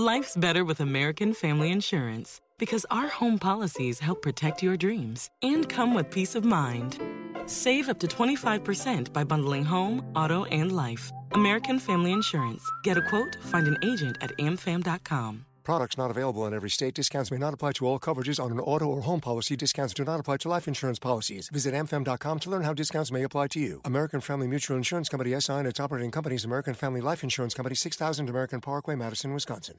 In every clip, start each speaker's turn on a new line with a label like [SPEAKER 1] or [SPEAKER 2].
[SPEAKER 1] Life's better with American Family Insurance because our home policies help protect your dreams and come with peace of mind. Save up to 25% by bundling home, auto, and life. American Family Insurance. Get a quote, find an agent at amfam.com.
[SPEAKER 2] Products not available in every state. Discounts may not apply to all coverages on an auto or home policy. Discounts do not apply to life insurance policies. Visit amfam.com to learn how discounts may apply to you. American Family Mutual Insurance Company, SI, and its operating companies, American Family Life Insurance Company, 6000 American Parkway, Madison, Wisconsin.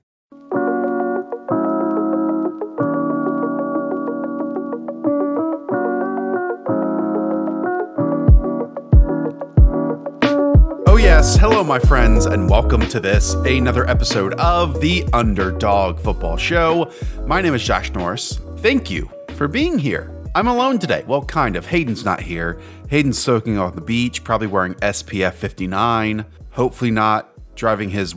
[SPEAKER 3] Yes, hello my friends, and welcome to another episode of the Underdog Football Show. My name is Josh Norris. Thank you for being here. I'm alone today. Well, kind of. Hayden's not here. Hayden's soaking on the beach, probably wearing SPF 59. Hopefully not driving his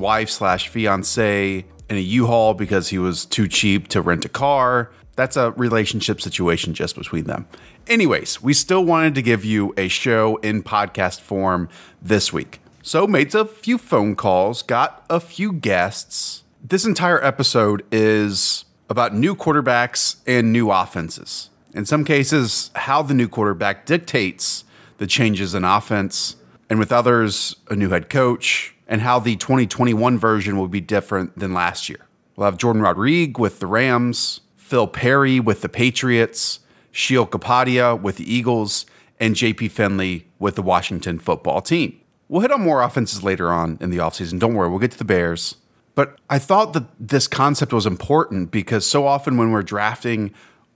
[SPEAKER 3] wife/fiance in a U-Haul because he was too cheap to rent a car. That's a relationship situation just between them. Anyways, we still wanted to give you a show in podcast form this week. So made a few phone calls, got a few guests. This entire episode is about new quarterbacks and new offenses. In some cases, how the new quarterback dictates the changes in offense, and with others, a new head coach, and how the 2021 version will be different than last year. We'll have Jordan Rodriguez with the Rams, Phil Perry with the Patriots, Sheil Kapadia with the Eagles, and JP Finley with the Washington football team. We'll hit on more offenses later on in the offseason. Don't worry, we'll get to the Bears. But I thought that this concept was important because so often when we're drafting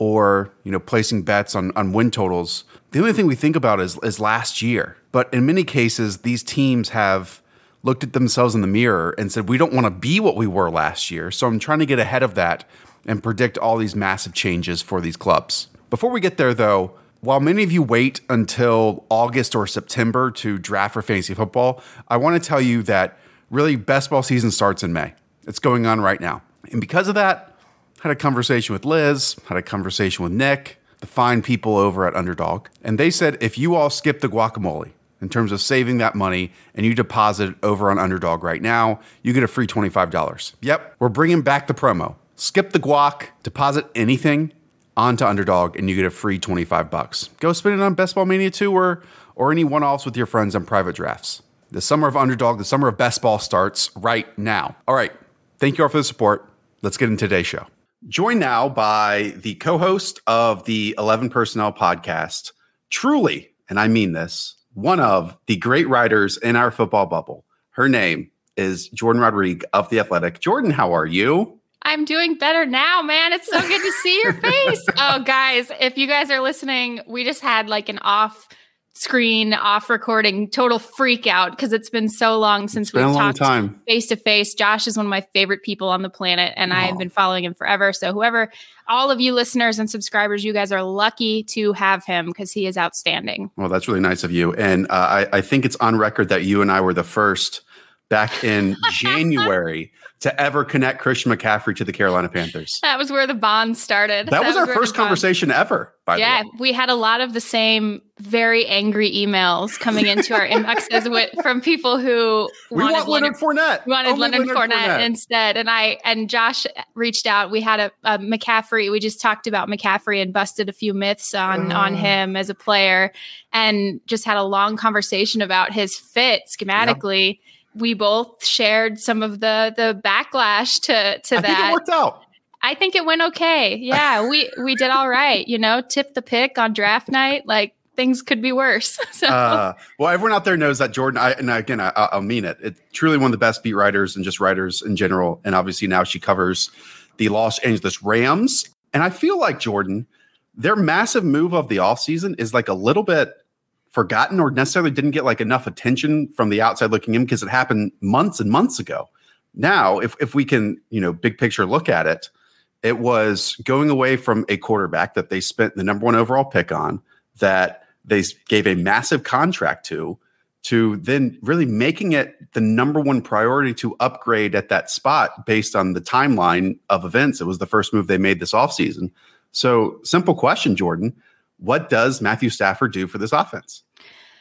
[SPEAKER 3] or placing bets on win totals, the only thing we think about is last year. But in many cases, these teams have looked at themselves in the mirror and said, we don't want to be what we were last year. So I'm trying to get ahead of that and predict all these massive changes for these clubs. Before we get there, though, while many of you wait until August or September to draft for fantasy football, I want to tell you that really best ball season starts in May. It's going on right now. And because of that, I had a conversation with Liz, had a conversation with Nick, the fine people over at Underdog. And they said, if you all skip the guacamole in terms of saving that money and you deposit it over on Underdog right now, you get a free $25. Yep, we're bringing back the promo. Skip the guac, deposit anything onto Underdog, and you get a free $25. Go spend it on Best Ball Mania 2 or any one-offs with your friends on private drafts. The summer of Underdog, the summer of Best Ball starts right now. All right. Thank you all for the support. Let's get into today's show. Joined now by the co-host of the 11 Personnel podcast, truly, and I mean this, one of the great writers in our football bubble. Her name is Jordan Rodriguez of The Athletic. Jordan, how are you?
[SPEAKER 4] I'm doing better now, man. It's so good to see your face. Oh, guys, if you guys are listening, we just had like an off-screen, off-recording, total freak out because it's been so long since we've talked face-to-face. Josh is one of my favorite people on the planet, and I've been following him forever. So all of you listeners and subscribers, you guys are lucky to have him because he is outstanding.
[SPEAKER 3] Well, that's really nice of you. And I think it's on record that you and I were the first back in January to ever connect Christian McCaffrey to the Carolina Panthers.
[SPEAKER 4] That was where the bond started.
[SPEAKER 3] That was our first conversation ever, by the way.
[SPEAKER 4] Yeah, we had a lot of the same very angry emails coming into our inboxes from people who
[SPEAKER 3] wanted Leonard Fournette.
[SPEAKER 4] Wanted Leonard Fournette instead. And Josh reached out. We had a McCaffrey. We just talked about McCaffrey and busted a few myths on him as a player and just had a long conversation about his fit schematically. Yep. We both shared some of the backlash to that. I think
[SPEAKER 3] it worked out.
[SPEAKER 4] I think it went okay. Yeah, we did all right. Tip the pick on draft night. Like things could be worse. So.
[SPEAKER 3] Well, everyone out there knows that Jordan. I'll mean it. It's truly one of the best beat writers and just writers in general. And obviously now she covers the Los Angeles Rams. And I feel like Jordan, their massive move of the offseason is like a little bit forgotten or necessarily didn't get like enough attention from the outside looking in because it happened months and months ago. Now, if we can, big picture look at it, it was going away from a quarterback that they spent the number one overall pick on, that they gave a massive contract to then really making it the number one priority to upgrade at that spot based on the timeline of events. It was the first move they made this offseason. So simple question, Jordan. What does Matthew Stafford do for this offense?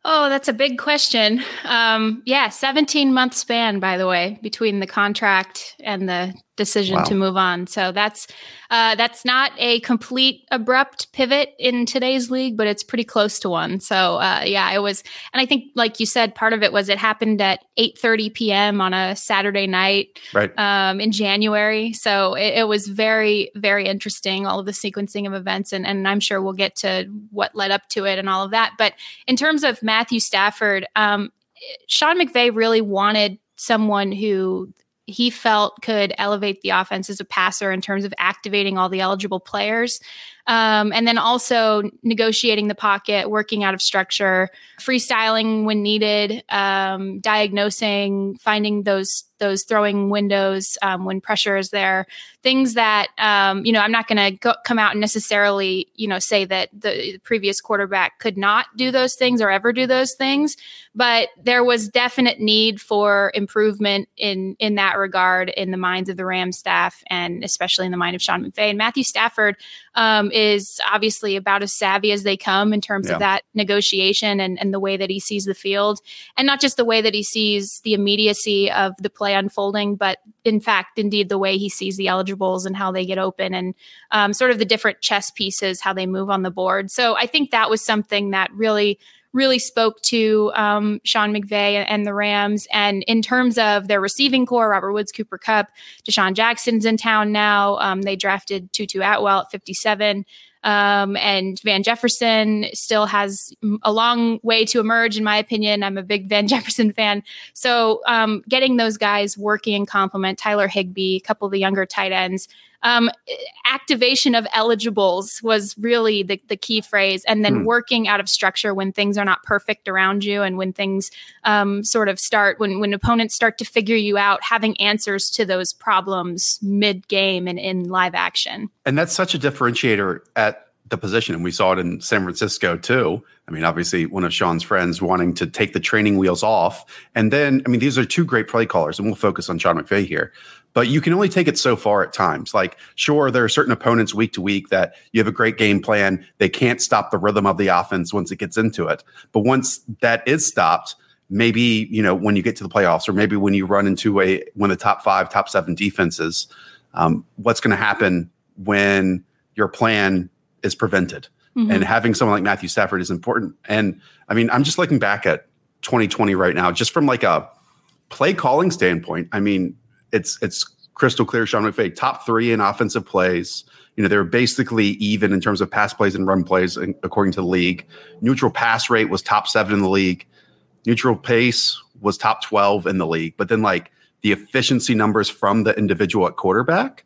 [SPEAKER 4] Oh, that's a big question. 17-month span, by the way, between the contract and the decision to move on. So that's not a complete abrupt pivot in today's league, but it's pretty close to one. So it was, and I think, like you said, part of it was it happened at 8:30 p.m. on a Saturday night,
[SPEAKER 3] right,
[SPEAKER 4] in January. So it was very, very interesting, all of the sequencing of events, and I'm sure we'll get to what led up to it and all of that. But in terms of Matthew Stafford, Sean McVay really wanted someone who he felt could elevate the offense as a passer in terms of activating all the eligible players. And then also negotiating the pocket, working out of structure, freestyling when needed, diagnosing, finding those throwing windows when pressure is there. Things that, I'm not going to come out and necessarily, say that the previous quarterback could not do those things or ever do those things. But there was definite need for improvement in that regard in the minds of the Rams staff, and especially in the mind of Sean McVay. And Matthew Stafford is obviously about as savvy as they come in terms of that negotiation and the way that he sees the field, and not just the way that he sees the immediacy of the play unfolding, but in fact, indeed, the way he sees the eligibles and how they get open, and sort of the different chess pieces, how they move on the board. So I think that was something that really spoke to Sean McVay and the Rams. And in terms of their receiving core, Robert Woods, Cooper Kupp, Deshaun Jackson's in town now. They drafted Tutu Atwell at 57. And Van Jefferson still has a long way to emerge, in my opinion. I'm a big Van Jefferson fan. So getting those guys working in complement, Tyler Higbee, a couple of the younger tight ends, activation of eligibles was really the key phrase. And then working out of structure when things are not perfect around you, and when things sort of start, when opponents start to figure you out, having answers to those problems mid-game and in live action. And
[SPEAKER 3] that's such a differentiator at the position. And we saw it in San Francisco too. I mean, obviously one of Sean's friends wanting to take the training wheels off. And then, I mean, these are two great play callers, and we'll focus on Sean McVay here. But you can only take it so far at times. Like, sure, there are certain opponents week to week that you have a great game plan. They can't stop the rhythm of the offense once it gets into it. But once that is stopped, maybe, when you get to the playoffs, or maybe when you run into one of the top 5, top 7 defenses, what's going to happen when your plan is prevented? Mm-hmm. And having someone like Matthew Stafford is important. And I mean, I'm just looking back at 2020 right now, just from like a play calling standpoint. I mean, it's crystal clear. Sean McVay, top 3 in offensive plays. They were basically even in terms of pass plays and run plays, according to the league. Neutral pass rate was top 7 in the league. Neutral pace was top 12 in the league. But then, like, the efficiency numbers from the individual at quarterback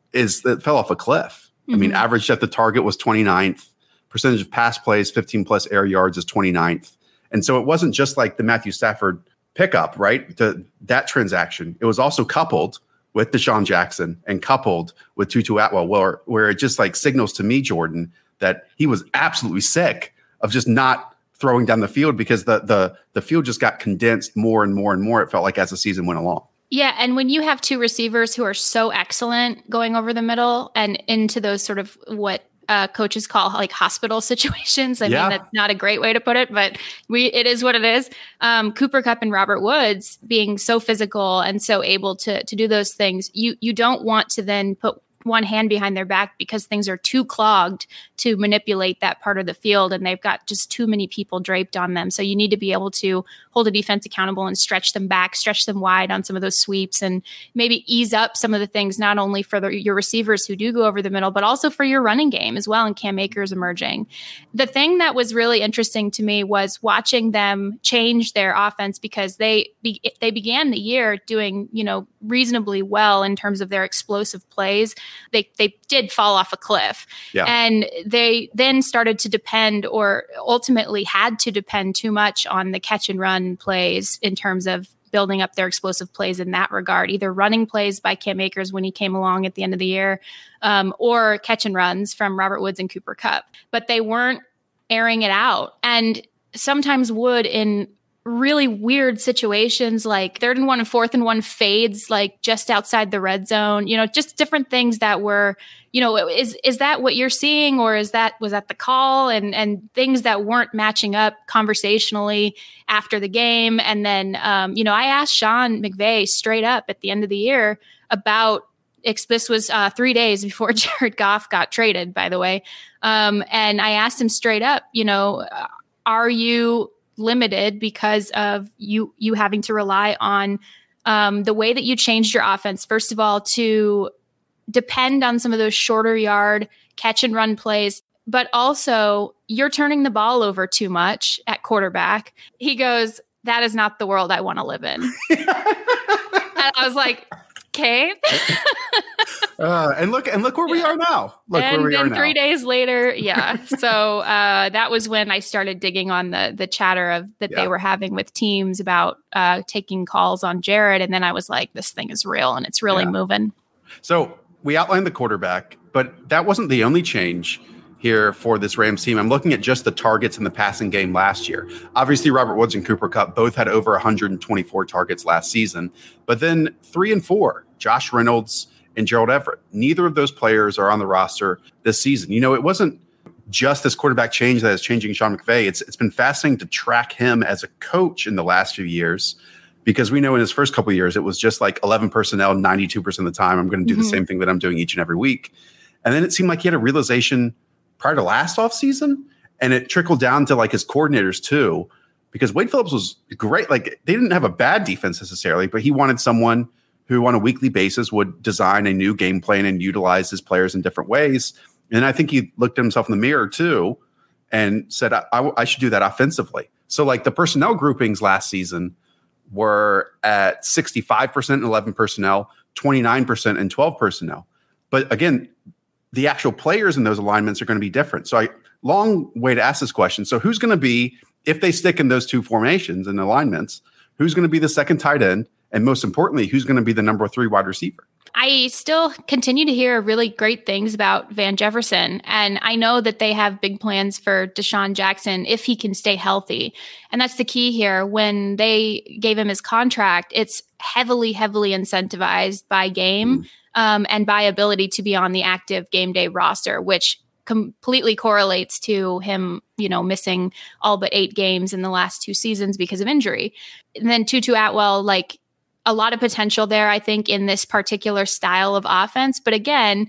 [SPEAKER 3] it fell off a cliff. Mm-hmm. I mean, average at the target was 29th. Percentage of pass plays, 15 plus air yards, is 29th. And so it wasn't just like the Matthew Stafford pickup, right? That transaction. It was also coupled with Deshaun Jackson and coupled with Tutu Atwell, where it just like signals to me, Jordan, that he was absolutely sick of just not throwing down the field, because the field just got condensed more and more and more, it felt like, as the season went along.
[SPEAKER 4] Yeah, and when you have 2 receivers who are so excellent going over the middle and into those sort of what coaches call like hospital situations. I mean, that's not a great way to put it, but it is what it is. Cooper Kupp and Robert Woods being so physical and so able to do those things, you don't want to then put one hand behind their back because things are too clogged to manipulate that part of the field, and they've got just too many people draped on them. So you need to be able to hold a defense accountable and stretch them back, stretch them wide on some of those sweeps, and maybe ease up some of the things, not only for your receivers who do go over the middle, but also for your running game as well. And Cam Akers emerging. The thing that was really interesting to me was watching them change their offense, because they began the year doing, reasonably well in terms of their explosive plays. They did fall off a cliff, and they then started to depend, or ultimately had to depend, too much on the catch and run plays in terms of building up their explosive plays in that regard, either running plays by Cam Akers when he came along at the end of the year, or catch and runs from Robert Woods and Cooper Kupp. But they weren't airing it out. And sometimes Wood, in really weird situations, like 3rd and 1 and 4th and 1 fades, like just outside the red zone, just different things that were, is that what you're seeing, or was that the call, and things that weren't matching up conversationally after the game. And then, I asked Sean McVay straight up at the end of the year about, this was 3 days before Jared Goff got traded, by the way. And I asked him straight up, are you limited because of you having to rely on the way that you changed your offense, first of all, to depend on some of those shorter yard catch and run plays, but also you're turning the ball over too much at quarterback. He goes, that is not the world I want to live in. And I was like, okay.
[SPEAKER 3] And look where we are now.
[SPEAKER 4] And then 3 days later, yeah. So that was when I started digging on the chatter that they were having with teams about taking calls on Jared. And then I was like, this thing is real and it's really moving.
[SPEAKER 3] So we outlined the quarterback, but that wasn't the only change here for this Rams team. I'm looking at just the targets in the passing game last year. Obviously, Robert Woods and Cooper Kupp both had over 124 targets last season. But then 3 and 4, Josh Reynolds and Gerald Everett. Neither of those players are on the roster this season. It wasn't just this quarterback change that is changing Sean McVay. It's been fascinating to track him as a coach in the last few years, because we know in his first couple of years, it was just like 11 personnel, 92% of the time. I'm going to do the same thing that I'm doing each and every week. And then it seemed like he had a realization prior to last offseason, and it trickled down to like his coordinators too, because Wade Phillips was great. Like, they didn't have a bad defense necessarily, but he wanted someone who on a weekly basis would design a new game plan and utilize his players in different ways. And I think he looked at himself in the mirror too and said, I should do that offensively. So like the personnel groupings last season were at 65% in 11 personnel, 29% in 12 personnel. But again, the actual players in those alignments are going to be different. So long way to ask this question. So who's going to be, if they stick in those two formations and alignments, who's going to be the second tight end? And most importantly, who's going to be the number 3 wide receiver?
[SPEAKER 4] I still continue to hear really great things about Van Jefferson. And I know that they have big plans for Deshaun Jackson if he can stay healthy. And that's the key here. When they gave him his contract, it's heavily, heavily incentivized by game and by ability to be on the active game day roster, which completely correlates to him, missing all but 8 games in the last 2 seasons because of injury. And then Tutu Atwell, like, a lot of potential there, I think, in this particular style of offense. But again,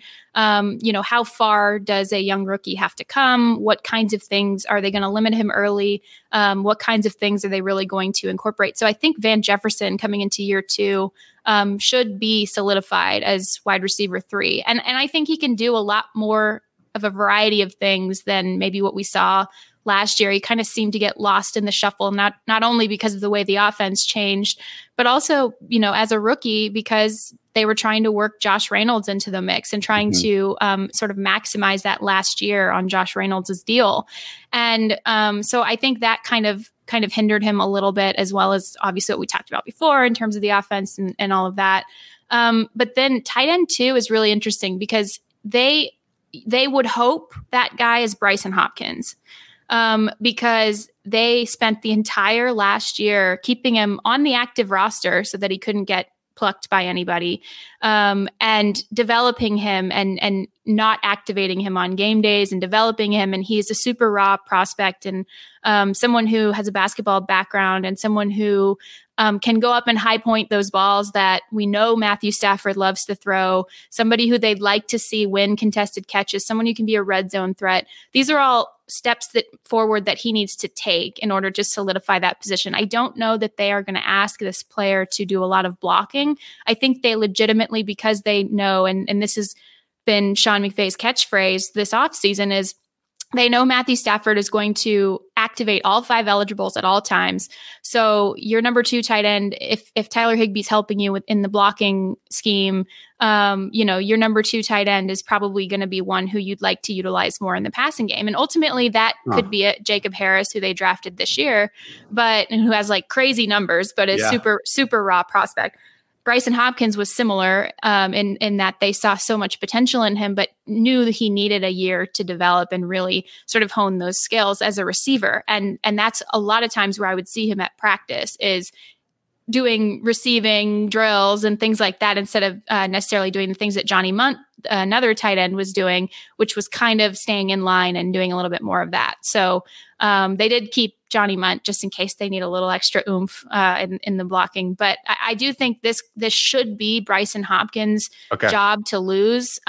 [SPEAKER 4] how far does a young rookie have to come? What kinds of things are they going to limit him early? What kinds of things are they really going to incorporate? So I think Van Jefferson coming into year 2 should be solidified as wide receiver 3. And I think he can do a lot more of a variety of things than maybe what we saw last year. He kind of seemed to get lost in the shuffle, not only because of the way the offense changed, but also, as a rookie, because they were trying to work Josh Reynolds into the mix and trying to sort of maximize that last year on Josh Reynolds' deal. And so I think that kind of hindered him a little bit, as well as obviously what we talked about before in terms of the offense and all of that. But then tight end 2 is really interesting because they would hope that guy is Bryson Hopkins. Because they spent the entire last year keeping him on the active roster so that he couldn't get plucked by anybody, and developing him and not activating him on game days and developing him. And he's a super raw prospect and someone who has a basketball background and someone who can go up and high point those balls that we know Matthew Stafford loves to throw, somebody who they'd like to see win contested catches, someone who can be a red zone threat. These are all steps forward that he needs to take in order to solidify that position. I don't know that they are going to ask this player to do a lot of blocking. I think they legitimately, because they know, and this has been Sean McVay's catchphrase this offseason, is they know Matthew Stafford is going to activate all 5 eligibles at all times. So your number 2 tight end, if Tyler Higbee's helping you in the blocking scheme, your number 2 tight end is probably going to be one who you'd like to utilize more in the passing game. And ultimately that could be Jacob Harris, who they drafted this year, but who has like crazy numbers, but is super, super raw prospect. Brycen Hopkins was similar in that they saw so much potential in him, but knew that he needed a year to develop and really sort of hone those skills as a receiver. And that's a lot of times where I would see him at practice is doing receiving drills and things like that instead of necessarily doing the things that Johnny Munt, another tight end, was doing, which was kind of staying in line and doing a little bit more of that. So they did keep Johnny Munt just in case they need a little extra oomph in the blocking. But I do think this should be Brycen Hopkins' job to lose.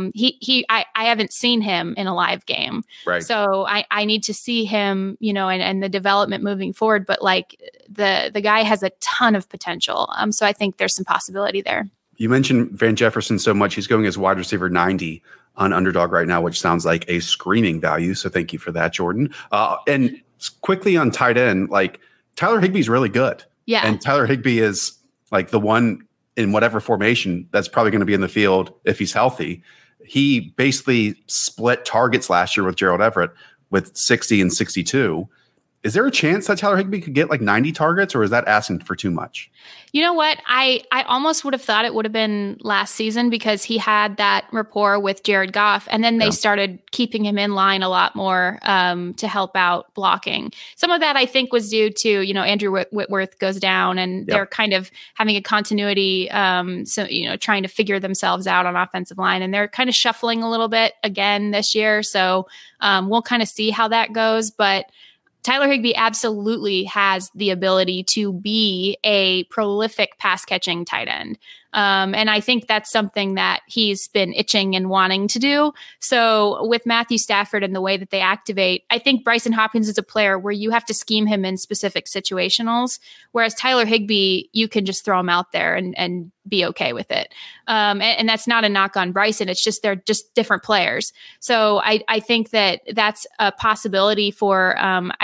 [SPEAKER 4] I haven't seen him in a live game.
[SPEAKER 3] Right.
[SPEAKER 4] So I need to see him, and the development moving forward. But like the guy has a ton of potential. So I think there's some possibility there.
[SPEAKER 3] You mentioned Van Jefferson so much. He's going as wide receiver 90 on Underdog right now, which sounds like a screaming value. So thank you for that, Jordan. And quickly on tight end, like Tyler Higbee's really good.
[SPEAKER 4] Yeah.
[SPEAKER 3] And Tyler Higbee is like the one in whatever formation that's probably going to be in the field if he's healthy. He basically split targets last year with Gerald Everett with 60 and 62. Is there a chance that Tyler Higbee could get like 90 targets, or is that asking for too much?
[SPEAKER 4] You know what? I almost would have thought it would have been last season because he had that rapport with Jared Goff, and then they started keeping him in line a lot more to help out blocking. Some of that I think was due to, Andrew Whitworth goes down and they're kind of having a continuity, trying to figure themselves out on offensive line, and they're kind of shuffling a little bit again this year. So we'll kind of see how that goes, but Tyler Higbee absolutely has the ability to be a prolific pass catching tight end. And I think that's something that he's been itching and wanting to do. So with Matthew Stafford and the way that they activate, I think Brycen Hopkins is a player where you have to scheme him in specific situationals, whereas Tyler Higbee, you can just throw him out there and be okay with it. And that's not a knock on Brycen. It's just, they're just different players. So I think that that's a possibility for,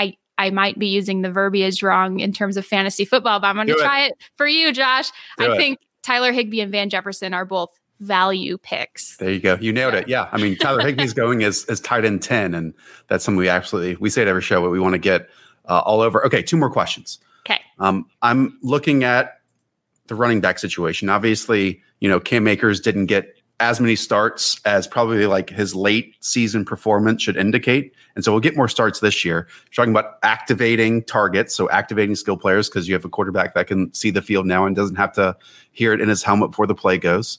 [SPEAKER 4] I might be using the verbiage wrong in terms of fantasy football, but I'm going to try it for you, Josh. I think Tyler Higbee and Van Jefferson are both value picks.
[SPEAKER 3] There you go. You nailed it. Yeah. I mean, Tyler Higbee's going as tight end 10, and that's something we say at every show, but we want to get all over. Okay. 2 more questions.
[SPEAKER 4] Okay.
[SPEAKER 3] I'm looking at the running back situation. Obviously, Cam Akers didn't get as many starts as probably like his late season performance should indicate. And so we'll get more starts this year. We're talking about activating targets, so activating skill players, because you have a quarterback that can see the field now and doesn't have to hear it in his helmet before the play goes.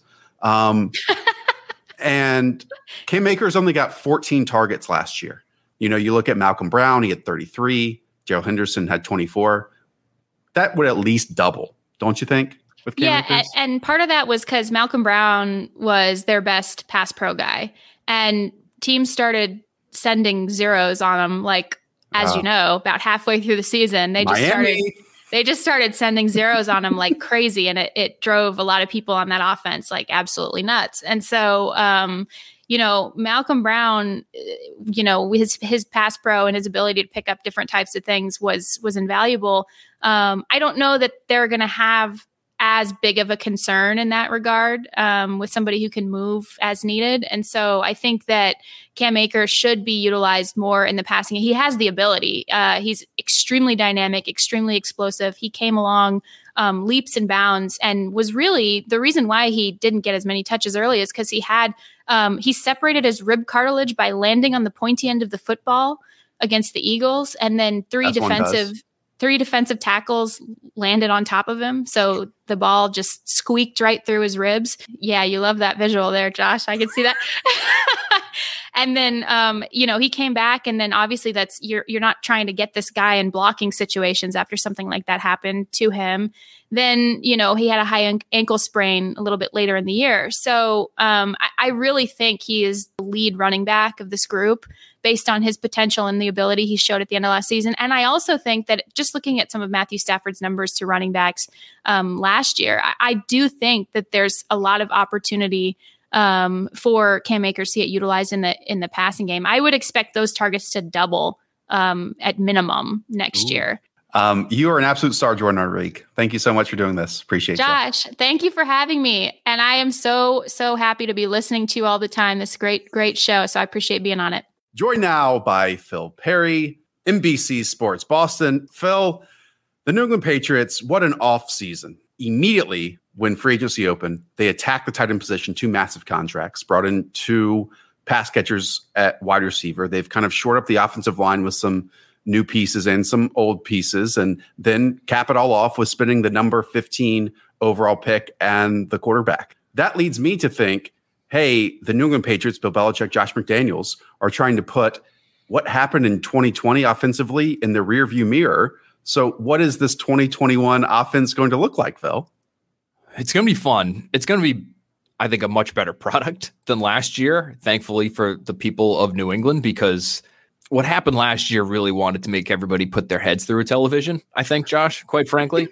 [SPEAKER 3] And Cam Akers only got 14 targets last year. You look at Malcolm Brown, he had 33. Gerald Henderson had 24. That would at least double, don't you think? With Cam Akers?
[SPEAKER 4] And part of that was because Malcolm Brown was their best pass pro guy, and teams started sending zeros on him. Like, as you know, about halfway through the season, they just started sending zeros on him like crazy, and it drove a lot of people on that offense like absolutely nuts. And so, Malcolm Brown, his pass pro and his ability to pick up different types of things was invaluable. I don't know that they're going to have as big of a concern in that regard with somebody who can move as needed. And so I think that Cam Akers should be utilized more in the passing. He has the ability. He's extremely dynamic, extremely explosive. He came along leaps and bounds and was really the reason why he didn't get as many touches early is because he separated his rib cartilage by landing on the pointy end of the football against the Eagles. And then three defensive tackles landed on top of him. So the ball just squeaked right through his ribs. Yeah, you love that visual there, Josh. I can see that. And then, he came back, and then obviously you're not trying to get this guy in blocking situations after something like that happened to him. Then, he had a high ankle sprain a little bit later in the year. So I really think he is the lead running back of this group based on his potential and the ability he showed at the end of last season. And I also think that just looking at some of Matthew Stafford's numbers to running backs last year, I do think that there's a lot of opportunity for Cam Akers to get utilized in the passing game. I would expect those targets to double at minimum next year.
[SPEAKER 3] You are an absolute star, Jordan Arterik. Thank you so much for doing this. Appreciate it.
[SPEAKER 4] Josh, thank you for having me. And I am so, so happy to be listening to you all the time. This great, great show. So I appreciate being on it.
[SPEAKER 3] Joined now by Phil Perry, NBC Sports Boston. Phil, the New England Patriots, what an off season. Immediately when free agency opened, they attacked the tight end position, 2 massive contracts, brought in 2 pass catchers at wide receiver. They've kind of shored up the offensive line with some new pieces and some old pieces, and then cap it all off with spending the number 15 overall pick and the quarterback. That leads me to think, hey, the New England Patriots, Bill Belichick, Josh McDaniels, are trying to put what happened in 2020 offensively in the rearview mirror. So what is this 2021 offense going to look like, Phil?
[SPEAKER 5] It's going to be fun. It's going to be, I think, a much better product than last year, thankfully for the people of New England, because what happened last year really wanted to make everybody put their heads through a television, I think, Josh, quite frankly.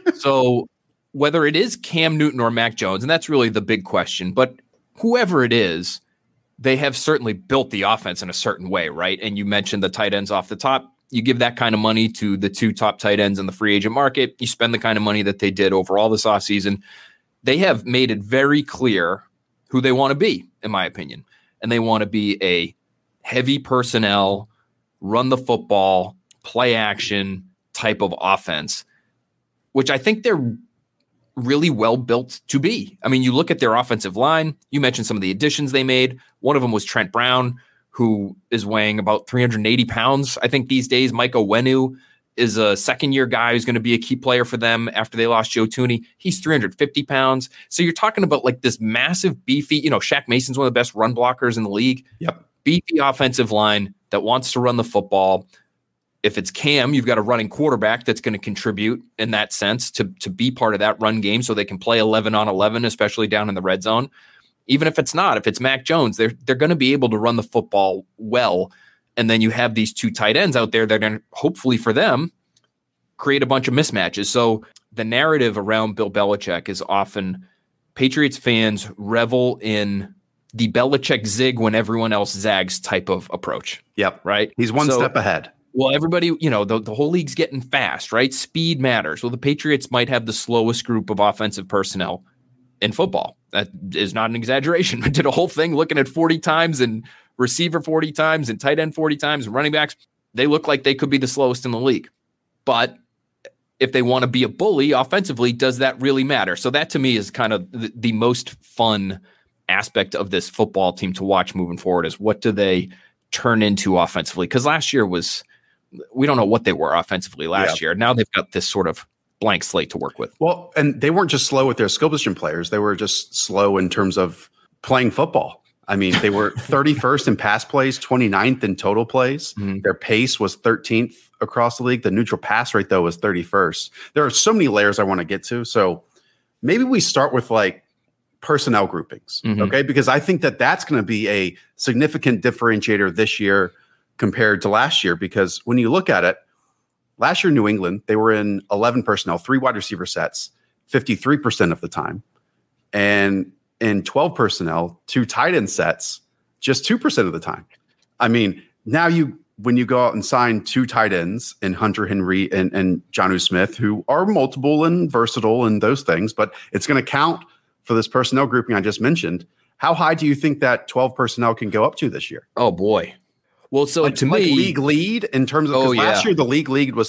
[SPEAKER 5] So whether it is Cam Newton or Mac Jones, and that's really the big question, but whoever it is, they have certainly built the offense in a certain way, right? And you mentioned the tight ends off the top. You give that kind of money to the 2 top tight ends in the free agent market. You spend the kind of money that they did overall this offseason. They have made it very clear who they want to be, in my opinion. And they want to be a heavy personnel, run the football, play action type of offense, which I think they're really well built to be. I mean, you look at their offensive line. You mentioned some of the additions they made. One of them was Trent Brown, who is weighing about 380 pounds. I think these days, Mike Onwenu is a second-year guy who's going to be a key player for them after they lost Joe Thuney. He's 350 pounds. So you're talking about like this massive, beefy, Shaq Mason's one of the best run blockers in the league.
[SPEAKER 3] Yep.
[SPEAKER 5] Beefy offensive line that wants to run the football. If it's Cam, you've got a running quarterback that's going to contribute in that sense to be part of that run game so they can play 11 on 11, especially down in the red zone. Even if it's not, if it's Mac Jones, they're going to be able to run the football well. And then you have these 2 tight ends out there that are going to, hopefully for them, create a bunch of mismatches. So the narrative around Bill Belichick is often Patriots fans revel in the Belichick zig when everyone else zags type of approach.
[SPEAKER 3] Yep.
[SPEAKER 5] Right?
[SPEAKER 3] He's one step ahead.
[SPEAKER 5] Well, everybody, the whole league's getting fast, right? Speed matters. Well, the Patriots might have the slowest group of offensive personnel in football. That is not an exaggeration. I did a whole thing looking at 40 times and receiver 40 times and tight end 40 times and running backs. They look like they could be the slowest in the league. But if they want to be a bully offensively, does that really matter? So that to me is kind of the most fun aspect of this football team to watch moving forward is what do they turn into offensively? Because last year we don't know what they were offensively last year. Now they've got this sort of blank slate to work with.
[SPEAKER 3] Well, and they weren't just slow with their skill position players. They were just slow in terms of playing football. I mean, they were 31st in pass plays, 29th in total plays. Mm-hmm. Their pace was 13th across the league. The neutral pass rate, though, was 31st. There are so many layers I want to get to. So maybe we start with like personnel groupings, okay? Because I think that that's going to be a significant differentiator this year compared to last year. Because when you look at it, last year in New England, they were in 11 personnel, 3 wide receiver sets, 53% of the time. And in 12 personnel, 2 tight end sets, just 2% of the time. I mean, now when you go out and sign 2 tight ends in Hunter Henry and Jonnu Smith, who are multiple and versatile and those things, but it's going to count for this personnel grouping I just mentioned. How high do you think that 12 personnel can go up to this year?
[SPEAKER 5] Oh, boy. Well, so to me,
[SPEAKER 3] league lead in terms of last year, the league lead was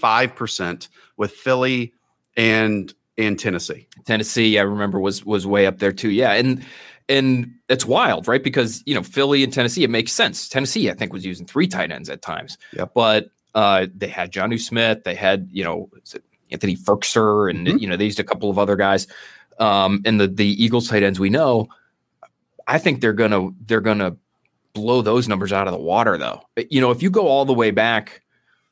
[SPEAKER 3] 35% with Philly and Tennessee.
[SPEAKER 5] Tennessee, I remember was way up there too. Yeah. And it's wild, right? Because, Philly and Tennessee, it makes sense. Tennessee, I think, was using 3 tight ends at times, but they had Jonnu Smith, they had, Anthony Ferkser and, they used a couple of other guys. And the Eagles tight ends we know, I think they're going to blow those numbers out of the water, though. If you go all the way back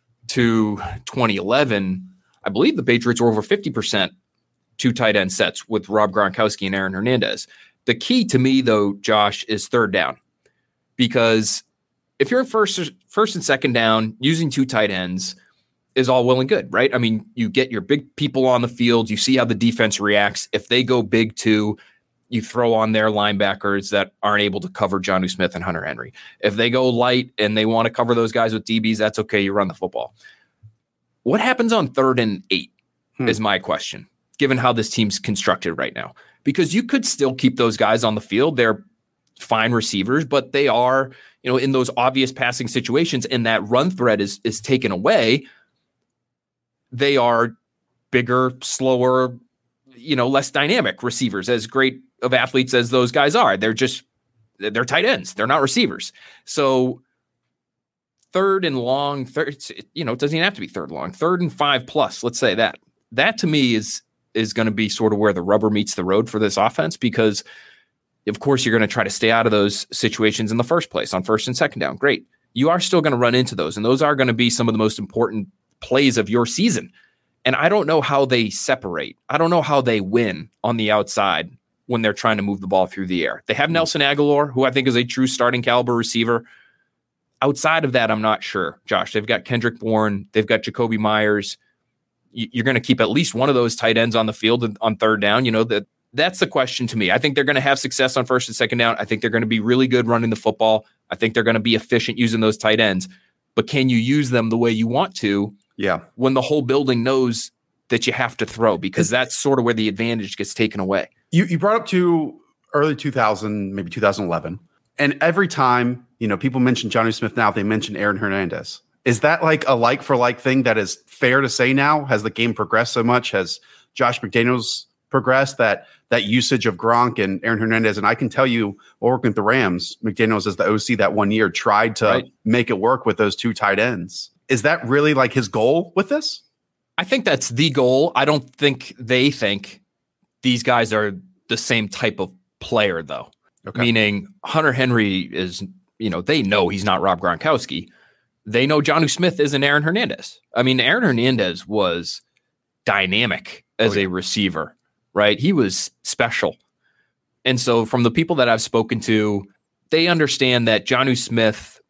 [SPEAKER 5] to 2011, I believe the Patriots were over 50% 2 tight end sets with Rob Gronkowski and Aaron Hernandez. The key to me, though, Josh, is third down. Because if you're first and second down, using 2 tight ends is all well and good, right? I mean, you get your big people on the field. You see how the defense reacts. If they go big too, you throw on their linebackers that aren't able to cover Jonnu Smith and Hunter Henry. If they go light and they want to cover those guys with DBs, that's okay. You run the football. What happens on 3rd and 8 is my question, given how this team's constructed right now. Because you could still keep those guys on the field. They're fine receivers, but they are, in those obvious passing situations, and that run threat is taken away. They are bigger, slower, less dynamic receivers, as great of athletes as those guys are. They're tight ends. They're not receivers. So third and long, it doesn't even have to be third long, 3rd and 5+. Let's say that to me is going to be sort of where the rubber meets the road for this offense, because of course you're going to try to stay out of those situations in the first place on 1st and 2nd down. Great. You are still going to run into those, and those are going to be some of the most important plays of your season. And I don't know how they separate. I don't know how they win on the outside when they're trying to move the ball through the air. They have Nelson Aguilar, who I think is a true starting caliber receiver. Outside of that, I'm not sure, Josh. They've got Kendrick Bourne. They've got Jacoby Myers. You're going to keep at least one of those tight ends on the field on 3rd down. That's the question to me. I think they're going to have success on 1st and 2nd down. I think they're going to be really good running the football. I think they're going to be efficient using those tight ends. But can you use them the way you want to?
[SPEAKER 3] Yeah.
[SPEAKER 5] When the whole building knows that you have to throw, because that's sort of where the advantage gets taken away.
[SPEAKER 3] You brought up to early 2000, maybe 2011. And every time, people mention Jonnu Smith now, they mention Aaron Hernandez. Is that like a like for like thing that is fair to say now? Has the game progressed so much? Has Josh McDaniels progressed that usage of Gronk and Aaron Hernandez? And I can tell you, working with the Rams, McDaniels as the OC that one year tried to make it work with those 2 tight ends. Is that really like his goal with this?
[SPEAKER 5] I think that's the goal. I don't think they think these guys are the same type of player, though. Okay. Meaning Hunter Henry is, they know he's not Rob Gronkowski. They know Jonnu Smith isn't Aaron Hernandez. I mean, Aaron Hernandez was dynamic as a receiver, right? He was special. And so from the people that I've spoken to, they understand that Jonnu Smith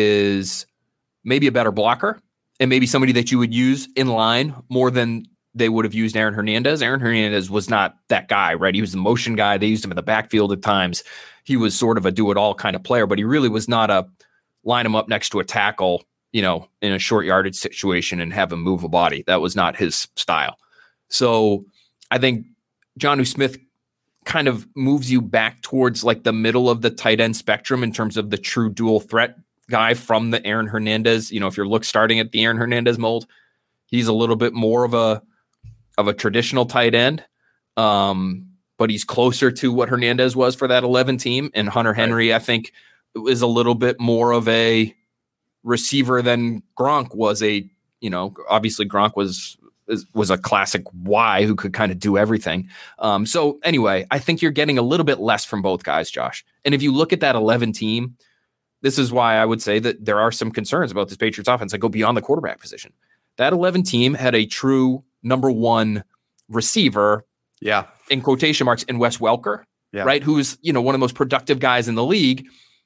[SPEAKER 5] is maybe a better blocker and maybe somebody that you would use in line more than they would have used Aaron Hernandez. Aaron Hernandez was not that guy, right? He was the motion guy. They used him in the backfield at times. He was sort of a do-it-all kind of player, but he really was not a line him up next to a tackle, in a short yardage situation and have him move a body. That was not his style. So I think Jonnu Smith kind of moves you back towards like the middle of the tight end spectrum in terms of the true dual threat guy from the Aaron Hernandez. If you're starting at the Aaron Hernandez mold, he's a little bit more of a traditional tight end. But he's closer to what Hernandez was for that 11 team. And Hunter Henry, I think, is a little bit more of a receiver than Gronk was. Obviously Gronk was a classic Y who could kind of do everything. So anyway, I think you're getting a little bit less from both guys, Josh. And if you look at that 11 team, this is why I would say that there are some concerns about this Patriots offense that go beyond the quarterback position. That 11 team had a true number 1 receiver, in quotation marks, in Wes Welker, right? Who's, one of the most productive guys in the league,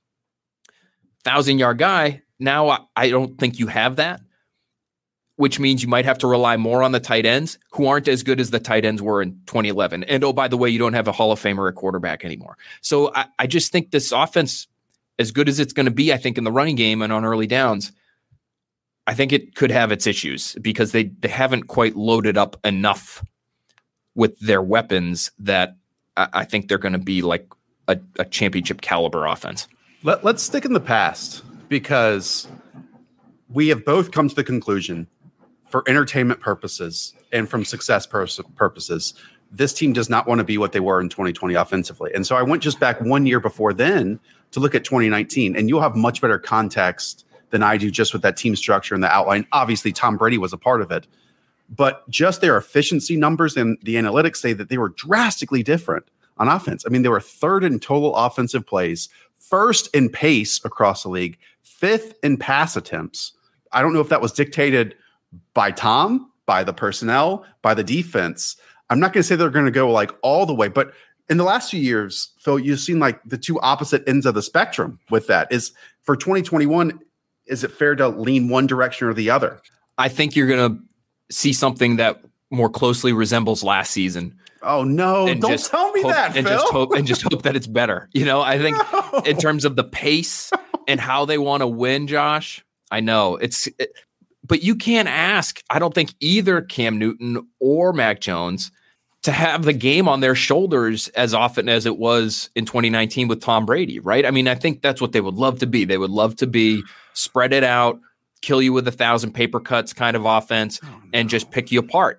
[SPEAKER 5] 1,000-yard guy. Now, I don't think you have that, which means you might have to rely more on the tight ends who aren't as good as the tight ends were in 2011. And oh, by the way, you don't have a Hall of Famer at quarterback anymore. So I just think this offense, as good as it's going to be, I think in the running game and on early downs, I think it could have its issues because they haven't quite loaded up enough with their weapons that I think they're going to be like a championship caliber offense.
[SPEAKER 3] Let's stick in the past, because we have both come to the conclusion, for entertainment purposes and from success purposes, this team does not want to be what they were in 2020 offensively. And so I went just back 1 year before then to look at 2019, and you'll have much better context than I do just with that team structure and the outline. Obviously, Tom Brady was a part of it, but just their efficiency numbers and the analytics say that they were drastically different on offense. I mean, they were 3rd in total offensive plays, 1st in pace across the league, 5th in pass attempts. I don't know if that was dictated by Tom, by the personnel, by the defense. I'm not going to say they're going to go like all the way, but in the last few years, Phil, you've seen like the 2 opposite ends of the spectrum with that. Is for 2021, is it fair to lean one direction or the other?
[SPEAKER 5] I think you're going to see something that more closely resembles last season.
[SPEAKER 3] Oh no! Don't tell me that, Phil.
[SPEAKER 5] Just hope that it's better. I think in terms of the pace and how they want to win, Josh. I know but you can't ask. I don't think either Cam Newton or Mac Jones to have the game on their shoulders as often as it was in 2019 with Tom Brady, right? I mean, I think that's what they would love to be. They would love to be spread it out, kill you with 1,000 paper cuts kind of offense, and just pick you apart.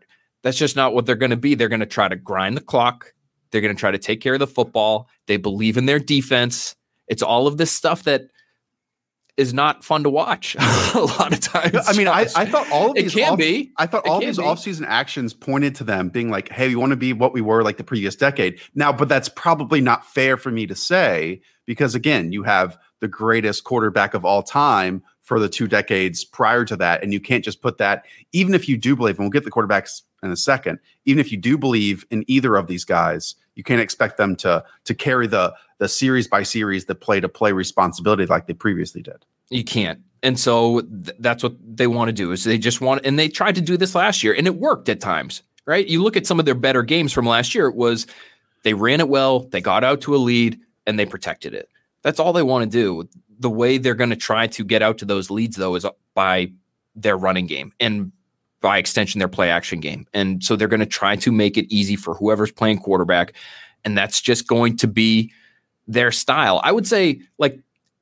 [SPEAKER 5] That's just not what they're going to be. They're going to try to grind the clock. They're going to try to take care of the football. They believe in their defense. It's all of this stuff that is not fun to watch a lot of times.
[SPEAKER 3] I mean, I thought all of these
[SPEAKER 5] these
[SPEAKER 3] offseason actions pointed to them being like, hey, we want to be what we were like the previous decade. Now, but that's probably not fair for me to say because, again, you have the greatest quarterback of all time for the 2 decades prior to that. And you can't just put that, even if you do believe, and we'll get the quarterbacks in a second, even if you do believe in either of these guys, you can't expect them to carry the series by series, the play to play responsibility like they previously did.
[SPEAKER 5] You can't. And so that's what they want to do is they just want, and they tried to do this last year and it worked at times, right? You look at some of their better games from last year. It was, they ran it well. They got out to a lead and they protected it. That's all they want to do. The way they're going to try to get out to those leads though, is by their running game and by extension, their play action game. And so they're going to try to make it easy for whoever's playing quarterback. And that's just going to be their style. I would say like,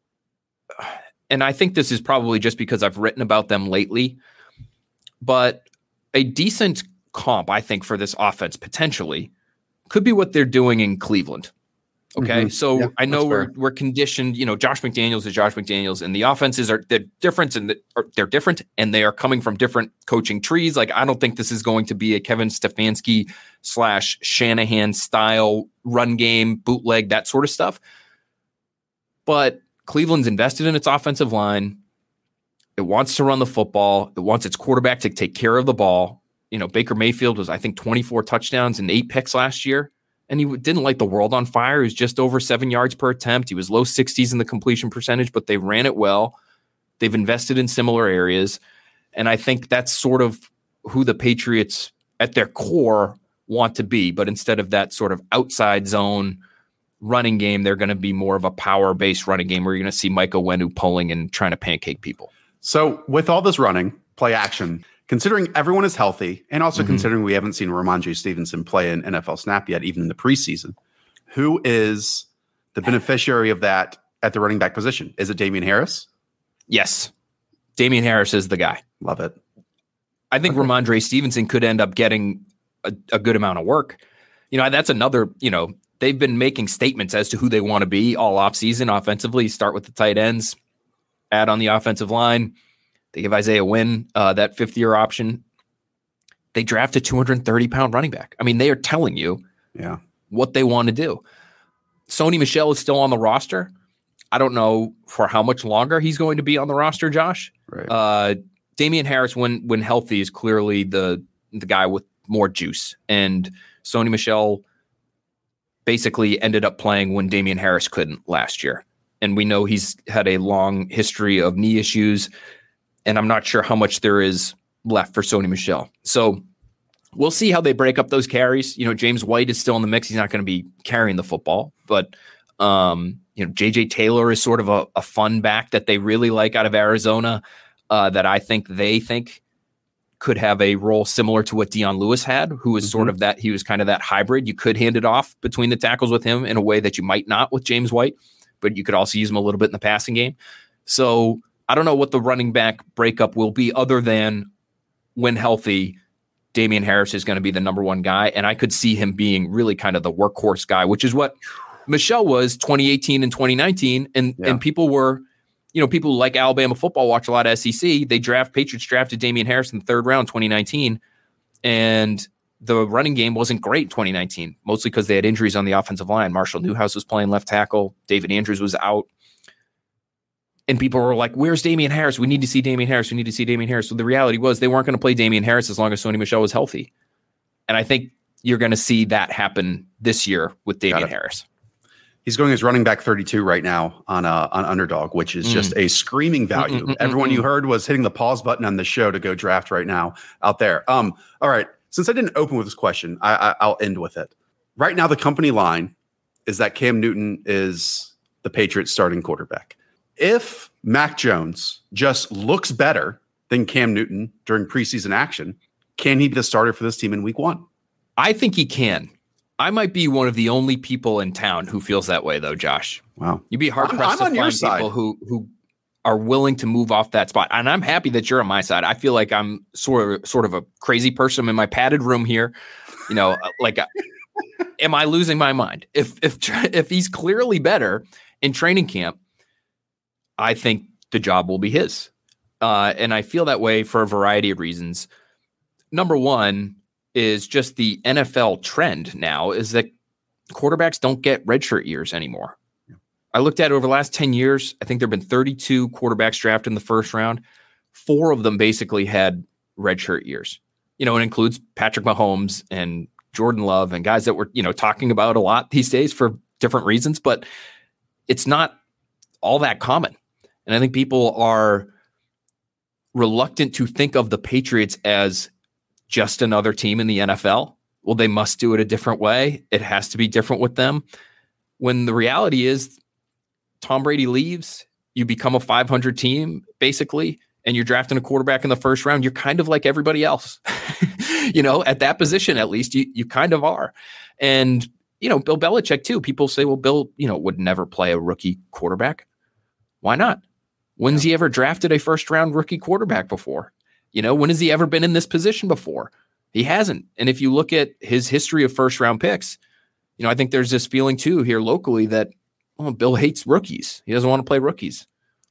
[SPEAKER 5] and I think this is probably just because I've written about them lately, but a decent comp, I think, for this offense potentially could be what they're doing in Cleveland. Okay. Mm-hmm. So yeah, I know we're conditioned, Josh McDaniels is Josh McDaniels and the offenses they're different and they are coming from different coaching trees. Like, I don't think this is going to be a Kevin Stefanski / Shanahan style run game, bootleg, that sort of stuff. But Cleveland's invested in its offensive line. It wants to run the football. It wants its quarterback to take care of the ball. Baker Mayfield was, I think, 24 touchdowns and 8 picks last year. And he didn't light the world on fire. He was just over 7 yards per attempt. He was low 60s in the completion percentage, but they ran it well. They've invested in similar areas. And I think that's sort of who the Patriots at their core want to be. But instead of that sort of outside zone running game, they're going to be more of a power-based running game where you're going to see Micah Wendu pulling and trying to pancake people.
[SPEAKER 3] So with all this running, play action, considering everyone is healthy and also considering we haven't seen Ramondre Stevenson play an NFL snap yet, even in the preseason, who is the beneficiary of that at the running back position? Is it Damien Harris?
[SPEAKER 5] Yes. Damien Harris is the guy.
[SPEAKER 3] Love it.
[SPEAKER 5] I think Ramondre Stevenson could end up getting a good amount of work. That's another, they've been making statements as to who they want to be all offseason offensively. Start with the tight ends, add on the offensive line. They give Isaiah Wynn that 5th-year option. They draft a 230-pound running back. I mean, they are telling you what they want to do. Sony Michel is still on the roster. I don't know for how much longer he's going to be on the roster, Josh.
[SPEAKER 3] Right.
[SPEAKER 5] Damien Harris, when healthy, is clearly the guy with more juice. And Sony Michel basically ended up playing when Damien Harris couldn't last year. And we know he's had a long history of knee issues. And I'm not sure how much there is left for Sony Michel. So we'll see how they break up those carries. James White is still in the mix. He's not going to be carrying the football. But, J.J. Taylor is sort of a fun back that they really like out of Arizona that I think they think could have a role similar to what Dion Lewis had, who was sort of that. He was kind of that hybrid. You could hand it off between the tackles with him in a way that you might not with James White, but you could also use him a little bit in the passing game. So I don't know what the running back breakup will be other than when healthy, Damien Harris is going to be the number one guy. And I could see him being really kind of the workhorse guy, which is what Michel was 2018 and 2019. And people were, people who like Alabama football watch a lot of SEC. Patriots drafted Damien Harris in the 3rd round, 2019. And the running game wasn't great in 2019, mostly because they had injuries on the offensive line. Marshall Newhouse was playing left tackle. David Andrews was out. And people were like, where's Damien Harris? We need to see Damien Harris. We need to see Damien Harris. So the reality was they weren't going to play Damien Harris as long as Sony Michel was healthy. And I think you're going to see that happen this year with Damien Harris.
[SPEAKER 3] He's going as running back 32 right now on Underdog, which is just a screaming value. Everyone you heard was hitting the pause button on the show to go draft right now out there. All right. Since I didn't open with this question, I'll end with it. Right now, the company line is that Cam Newton is the Patriots starting quarterback. If Mac Jones just looks better than Cam Newton during preseason action, can he be the starter for this team in week 1?
[SPEAKER 5] I think he can. I might be one of the only people in town who feels that way, though, Josh.
[SPEAKER 3] Wow.
[SPEAKER 5] You'd be hard-pressed to find people who are willing to move off that spot. And I'm happy that you're on my side. I feel like I'm sort of a crazy person. I'm in my padded room here. You know, like, am I losing my mind? If he's clearly better in training camp, I think the job will be his. And I feel that way for a variety of reasons. Number one is just the NFL trend now is that quarterbacks don't get redshirt years anymore. I looked at it over the last 10 years. I think there have been 32 quarterbacks drafted in the first round. 4 of them basically had redshirt years. You know, it includes Patrick Mahomes and Jordan Love and guys that we're, you know, talking about a lot these days for different reasons, but it's not all that common. And I think people are reluctant to think of the Patriots as just another team in the NFL. Well, they must do it a different way. It has to be different with them. When the reality is Tom Brady leaves, you become a 500 team basically, and you're drafting a quarterback in the first round. You're kind of like everybody else, you know, at that position, at least you kind of are. And, you know, Bill Belichick too. People say, well, Bill, you know, would never play a rookie quarterback. Why not? When's he ever drafted a first round rookie quarterback before? You know, when has he ever been in this position before? He hasn't. And if you look at his history of first round picks, you know, I think there's this feeling too here locally that, oh, Bill hates rookies. He doesn't want to play rookies.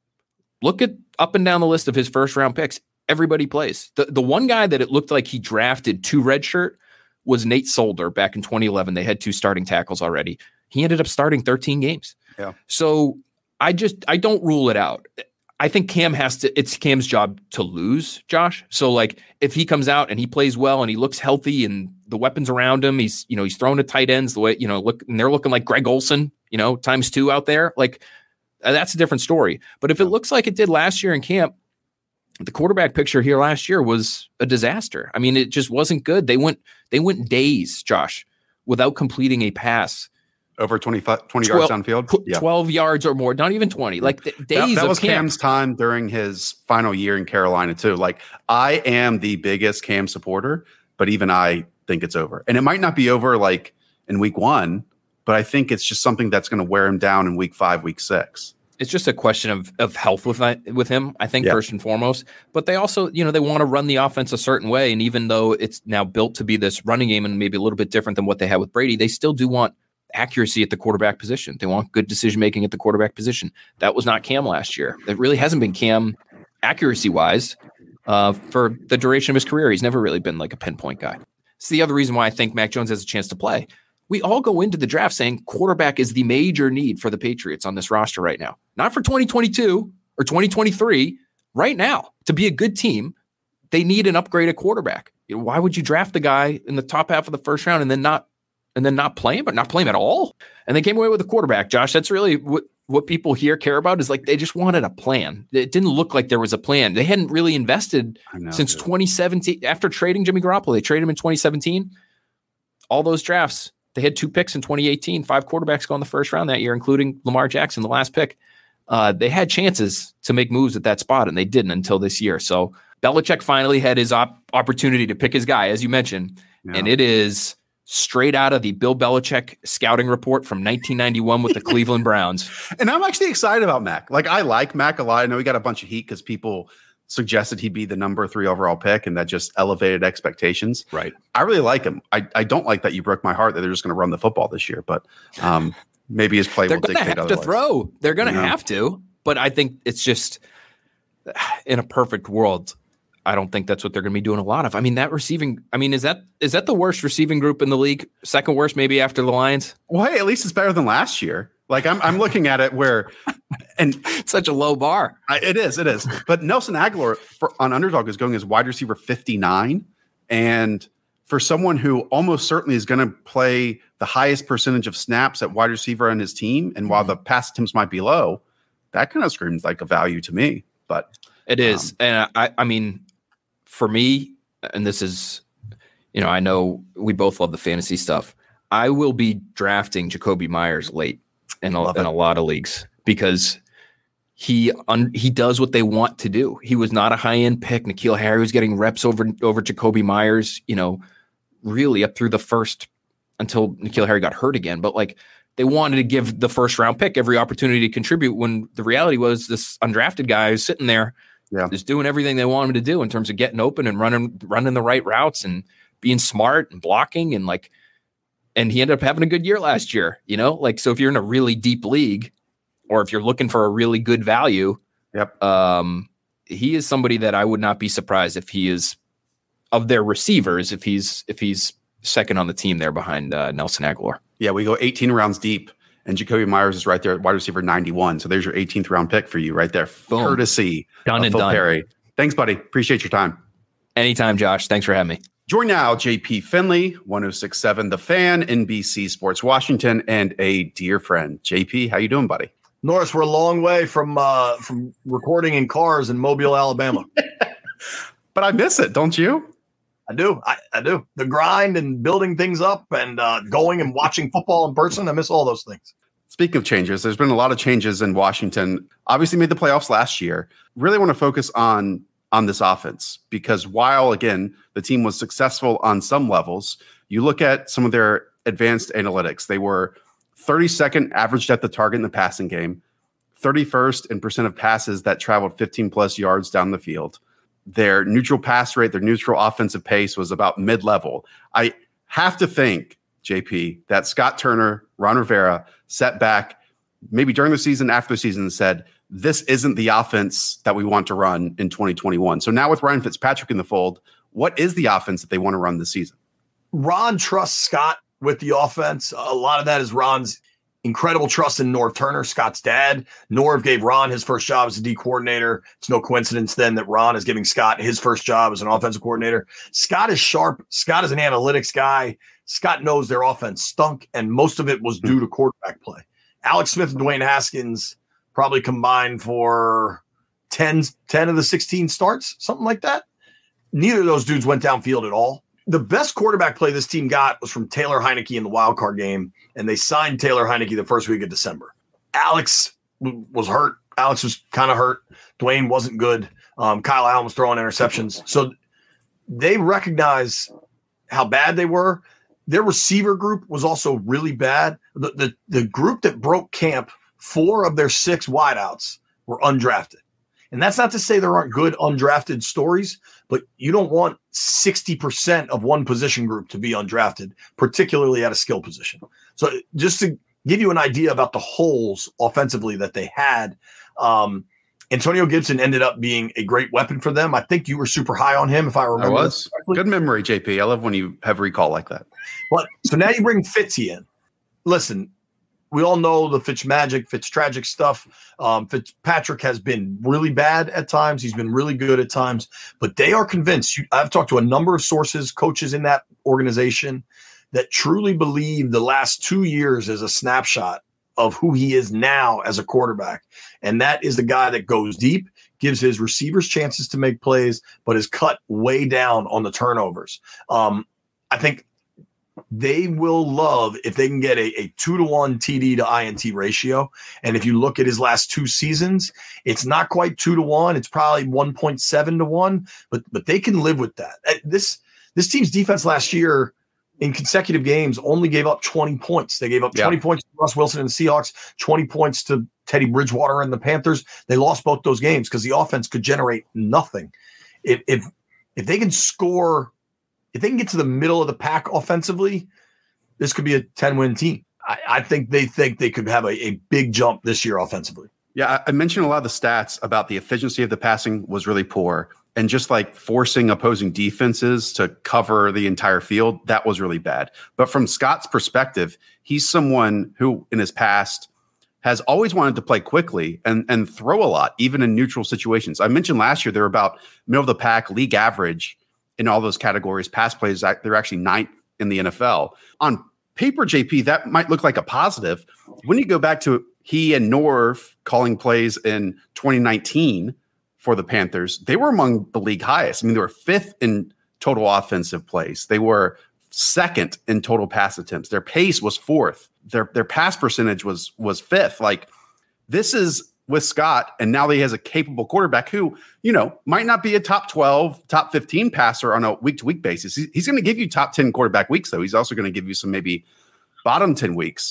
[SPEAKER 5] Look at up and down the list of his first round picks. Everybody plays. The one guy that it looked like he drafted to redshirt was Nate Solder back in 2011. They had 2 starting tackles already. He ended up starting 13 games. Yeah. So I don't rule it out. I think it's Cam's job to lose, Josh. So like if he comes out and he plays well and he looks healthy and the weapons around him, he's throwing to tight ends the way, you know, and they're looking like Greg Olsen, you know, ×2 out there. Like that's a different story. But if it looks like it did last year in camp, the quarterback picture here last year was a disaster. I mean, it just wasn't good. They went days, Josh, without completing a pass.
[SPEAKER 3] Over 20 yards downfield?
[SPEAKER 5] 12 yards or more, not even 20. Like days
[SPEAKER 3] that was
[SPEAKER 5] of camp.
[SPEAKER 3] Cam's time during his final year in Carolina too. Like I am the biggest Cam supporter, but even I think it's over. And it might not be over like in week 1, but I think it's just something that's going to wear him down in week 5, week 6.
[SPEAKER 5] It's just a question of health with him, I think, first and foremost. But they also, you know, they want to run the offense a certain way. And even though it's now built to be this running game and maybe a little bit different than what they had with Brady, they still do want accuracy at the quarterback position. They want good decision-making at the quarterback position. That was not Cam last year. It really hasn't been Cam accuracy-wise for the duration of his career. He's never really been like a pinpoint guy. It's the other reason why I think Mac Jones has a chance to play. We all go into the draft saying quarterback is the major need for the Patriots on this roster right now. Not for 2022 or 2023. Right now, to be a good team, they need an upgraded quarterback. You know, why would you draft the guy in the top half of the first round and then not play him, but not play him at all? And they came away with a quarterback, Josh. That's really what people here care about is like they just wanted a plan. It didn't look like there was a plan. They hadn't really invested since 2017. After trading Jimmy Garoppolo, they traded him in 2017. All those drafts, they had 2 picks in 2018, 5 quarterbacks go in the first round that year, including Lamar Jackson, the last pick. They had chances to make moves at that spot, and they didn't until this year. So Belichick finally had his opportunity to pick his guy, as you mentioned, and it is straight out of the Bill Belichick scouting report from 1991 with the Cleveland Browns.
[SPEAKER 3] And I'm actually excited about Mac. Like, I like Mac a lot. I know he got a bunch of heat because people suggested he'd be the number 3 overall pick, and that just elevated expectations.
[SPEAKER 5] Right.
[SPEAKER 3] I really like him. I don't like that you broke my heart that they're just going to run the football this year, but maybe his play will dictate otherwise. They're going to have to throw.
[SPEAKER 5] They're going to have to, but I think it's just in a perfect world, I don't think that's what they're going to be doing a lot of. I mean, that receiving, I mean, is that the worst receiving group in the league? Second worst, maybe after the Lions?
[SPEAKER 3] Well, hey, at least it's better than last year. Like I'm looking at it where, and
[SPEAKER 5] it's such a low bar.
[SPEAKER 3] It is. But Nelson Aguilar on Underdog is going as wide receiver 59. And for someone who almost certainly is going to play the highest percentage of snaps at wide receiver on his team, and while the pass attempts might be low, that kind of screams like a value to me. But
[SPEAKER 5] it is. And I mean, for me, and this is, you know, I know we both love the fantasy stuff. I will be drafting Jakobi Meyers late in a lot of leagues because he does what they want to do. He was not a high-end pick. N'Keal Harry was getting reps over Jakobi Meyers, you know, really up through the first until N'Keal Harry got hurt again. But like they wanted to give the first round pick every opportunity to contribute, when the reality was this undrafted guy is sitting there just doing everything they want him to do in terms of getting open and running the right routes and being smart and blocking. And he ended up having a good year last year, so if you're in a really deep league, or if you're looking for a really good value, he is somebody that I would not be surprised if he is, of their receivers, if he's second on the team there behind Nelson Agholor. Yeah,
[SPEAKER 3] we go 18 rounds deep, and Jakobi Meyers is right there at wide receiver 91. So there's your 18th round pick for you right there. Boom. Courtesy
[SPEAKER 5] done
[SPEAKER 3] of Phil Perry. Thanks, buddy. Appreciate your time.
[SPEAKER 5] Anytime, Josh. Thanks for having me.
[SPEAKER 3] Join now JP Finley, 106.7 The Fan, NBC Sports Washington, and a dear friend. JP, how you doing, buddy?
[SPEAKER 6] Norris, we're a long way from recording in cars in Mobile, Alabama.
[SPEAKER 3] But I miss it, don't you?
[SPEAKER 6] I do. I do. The grind and building things up and going and watching football in person. I miss all those things.
[SPEAKER 3] Speaking of changes, there's been a lot of changes in Washington. Obviously made the playoffs last year. Really want to focus on this offense, because while, again, the team was successful on some levels, you look at some of their advanced analytics. They were 32nd averaged at the target in the passing game, 31st in percent of passes that traveled 15 plus yards down the field. Their neutral pass rate, their neutral offensive pace was about mid-level. I have to think, JP, that Scott Turner, Ron Rivera sat back maybe during the season, after the season, and said, this isn't the offense that we want to run in 2021. So now with Ryan Fitzpatrick in the fold, what is the offense that they want to run this season?
[SPEAKER 6] Ron trusts Scott with the offense. A lot of that is Ron's incredible trust in Norv Turner, Scott's dad. Norv gave Ron his first job as a D coordinator. It's no coincidence then that Ron is giving Scott his first job as an offensive coordinator. Scott is sharp. Scott is an analytics guy. Scott knows their offense stunk, and most of it was due to quarterback play. Alex Smith and Dwayne Haskins probably combined for 10 of the 16 starts, something like that. Neither of those dudes went downfield at all. The best quarterback play this team got was from Taylor Heineke in the wild card game, and they signed Taylor Heineke the first week of December. Alex was hurt. Alex was kind of hurt. Dwayne wasn't good. Kyle Allen was throwing interceptions. So they recognize how bad they were. Their receiver group was also really bad. The group that broke camp, 4 of their 6 wideouts were undrafted. And that's not to say there aren't good undrafted stories, but you don't want 60% of one position group to be undrafted, particularly at a skill position. So just to give you an idea about the holes offensively that they had, Antonio Gibson ended up being a great weapon for them. I think you were super high on him, if I remember.
[SPEAKER 3] I was. Good memory, JP. I love when you have recall like that.
[SPEAKER 6] But so now you bring Fitzy in. Listen, we all know the Fitzmagic, Fitztragic stuff. Fitzpatrick has been really bad at times. He's been really good at times. But they are convinced. I've talked to a number of sources, coaches in that organization, that truly believe the last 2 years is a snapshot of who he is now as a quarterback. And that is the guy that goes deep, gives his receivers chances to make plays, but is cut way down on the turnovers. I think they will love if they can get a 2-to-1 TD to INT ratio. And if you look at his last 2 seasons, it's not quite 2-to-1. It's probably 1.7-to-1, but they can live with that. This team's defense last year in consecutive games only gave up 20 points. They gave up 20 points to Russ Wilson and the Seahawks, 20 points to Teddy Bridgewater and the Panthers. They lost both those games because the offense could generate nothing. If they can score, if they can get to the middle of the pack offensively, this could be a 10-win team. I think they could have a big jump this year offensively.
[SPEAKER 3] Yeah, I mentioned a lot of the stats about the efficiency of the passing was really poor. And just like forcing opposing defenses to cover the entire field, that was really bad. But from Scott's perspective, he's someone who in his past has always wanted to play quickly and throw a lot, even in neutral situations. I mentioned last year they're about middle of the pack, league average in all those categories. Pass plays, they're actually 9th in the NFL. On paper, JP, that might look like a positive. When you go back to he and Norv calling plays in 2019 for the Panthers, they were among the league highest. I mean, they were 5th in total offensive plays. They were 2nd in total pass attempts. Their pace was 4th. Their pass percentage was 5th. Like, this is with Scott, and now he has a capable quarterback who, might not be a top 12, top 15 passer on a week-to-week basis. He's going to give you top 10 quarterback weeks, though. He's also going to give you some maybe bottom 10 weeks.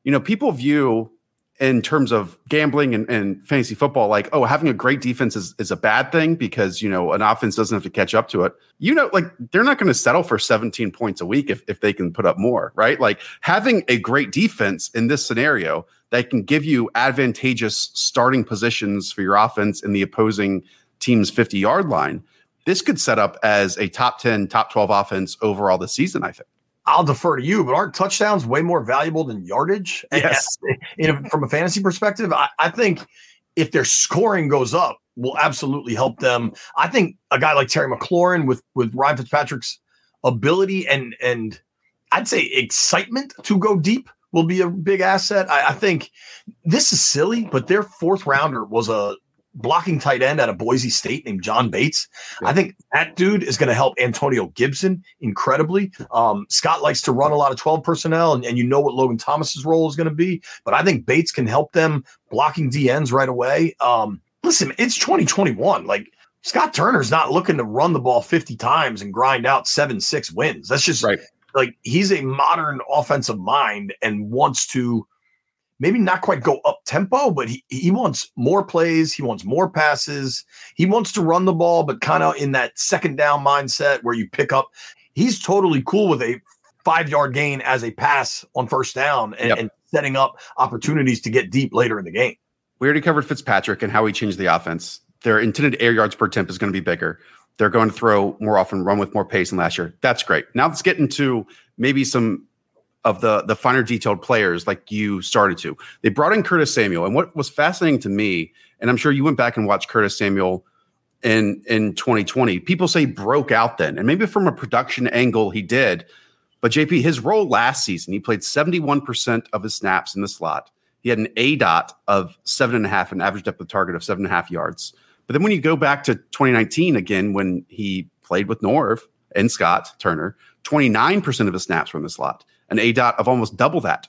[SPEAKER 3] people view in terms of gambling and fantasy football, like, oh, having a great defense is a bad thing because, an offense doesn't have to catch up to it. Like they're not going to settle for 17 points a week if they can put up more, right? Like having a great defense in this scenario that can give you advantageous starting positions for your offense in the opposing team's 50-yard line. This could set up as a top 10, top 12 offense overall this season, I think.
[SPEAKER 6] I'll defer to you, but aren't touchdowns way more valuable than yardage?
[SPEAKER 3] Yes.
[SPEAKER 6] And from a fantasy perspective, I think if their scoring goes up, will absolutely help them. I think a guy like Terry McLaurin with Ryan Fitzpatrick's ability and I'd say excitement to go deep will be a big asset. I think this is silly, but their fourth rounder was a blocking tight end out of Boise State named John Bates. Yeah. I think that dude is going to help Antonio Gibson incredibly. Scott likes to run a lot of 12 personnel, and what Logan Thomas's role is going to be. But I think Bates can help them blocking DNs right away. Listen, it's 2021. Like Scott Turner's not looking to run the ball 50 times and grind out 7-6 wins. That's just right. Like he's a modern offensive mind and wants to maybe not quite go up tempo, but he wants more plays. He wants more passes. He wants to run the ball, but kind of in that second down mindset where you pick up. He's totally cool with a 5-yard gain as a pass on first down and setting up opportunities to get deep later in the game.
[SPEAKER 3] We already covered Fitzpatrick and how he changed the offense. Their intended air yards per attempt is going to be bigger. They're going to throw more often, run with more pace than last year. That's great. Now let's get into maybe some of the finer detailed players like you started to. They brought in Curtis Samuel. And what was fascinating to me, and I'm sure you went back and watched Curtis Samuel in 2020, people say broke out then. And maybe from a production angle he did. But JP, his role last season, he played 71% of his snaps in the slot. He had an ADOT of 7.5, an average depth of target of 7.5 yards. But then when you go back to 2019 again, when he played with Norv and Scott Turner, 29% of his snaps were in the slot. An ADOT of almost double that,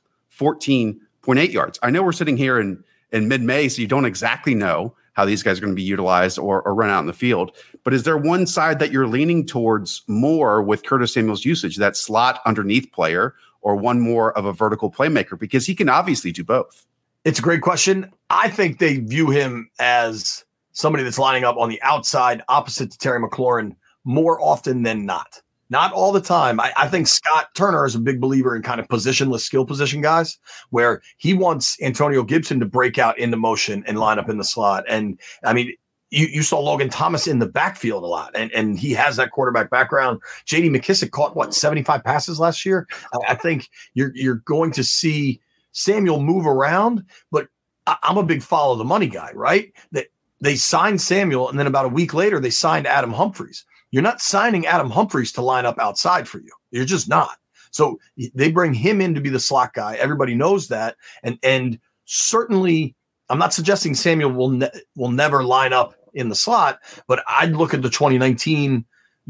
[SPEAKER 3] 14.8 yards. I know we're sitting here in mid-May, so you don't exactly know how these guys are going to be utilized or run out in the field. But is there one side that you're leaning towards more with Curtis Samuel's usage, that slot underneath player, or one more of a vertical playmaker? Because he can obviously do both.
[SPEAKER 6] It's a great question. I think they view him as somebody that's lining up on the outside opposite to Terry McLaurin more often than not. Not all the time. I think Scott Turner is a big believer in kind of positionless skill position guys where he wants Antonio Gibson to break out into motion and line up in the slot. And I mean, you saw Logan Thomas in the backfield a lot, and he has that quarterback background. J.D. McKissick caught 75 passes last year. I think you're going to see Samuel move around, but I'm a big follow the money guy, right? They signed Samuel, and then about a week later, they signed Adam Humphries. You're not signing Adam Humphries to line up outside for you. You're just not. So they bring him in to be the slot guy. Everybody knows that. And certainly, I'm not suggesting Samuel will never line up in the slot, but I'd look at the 2019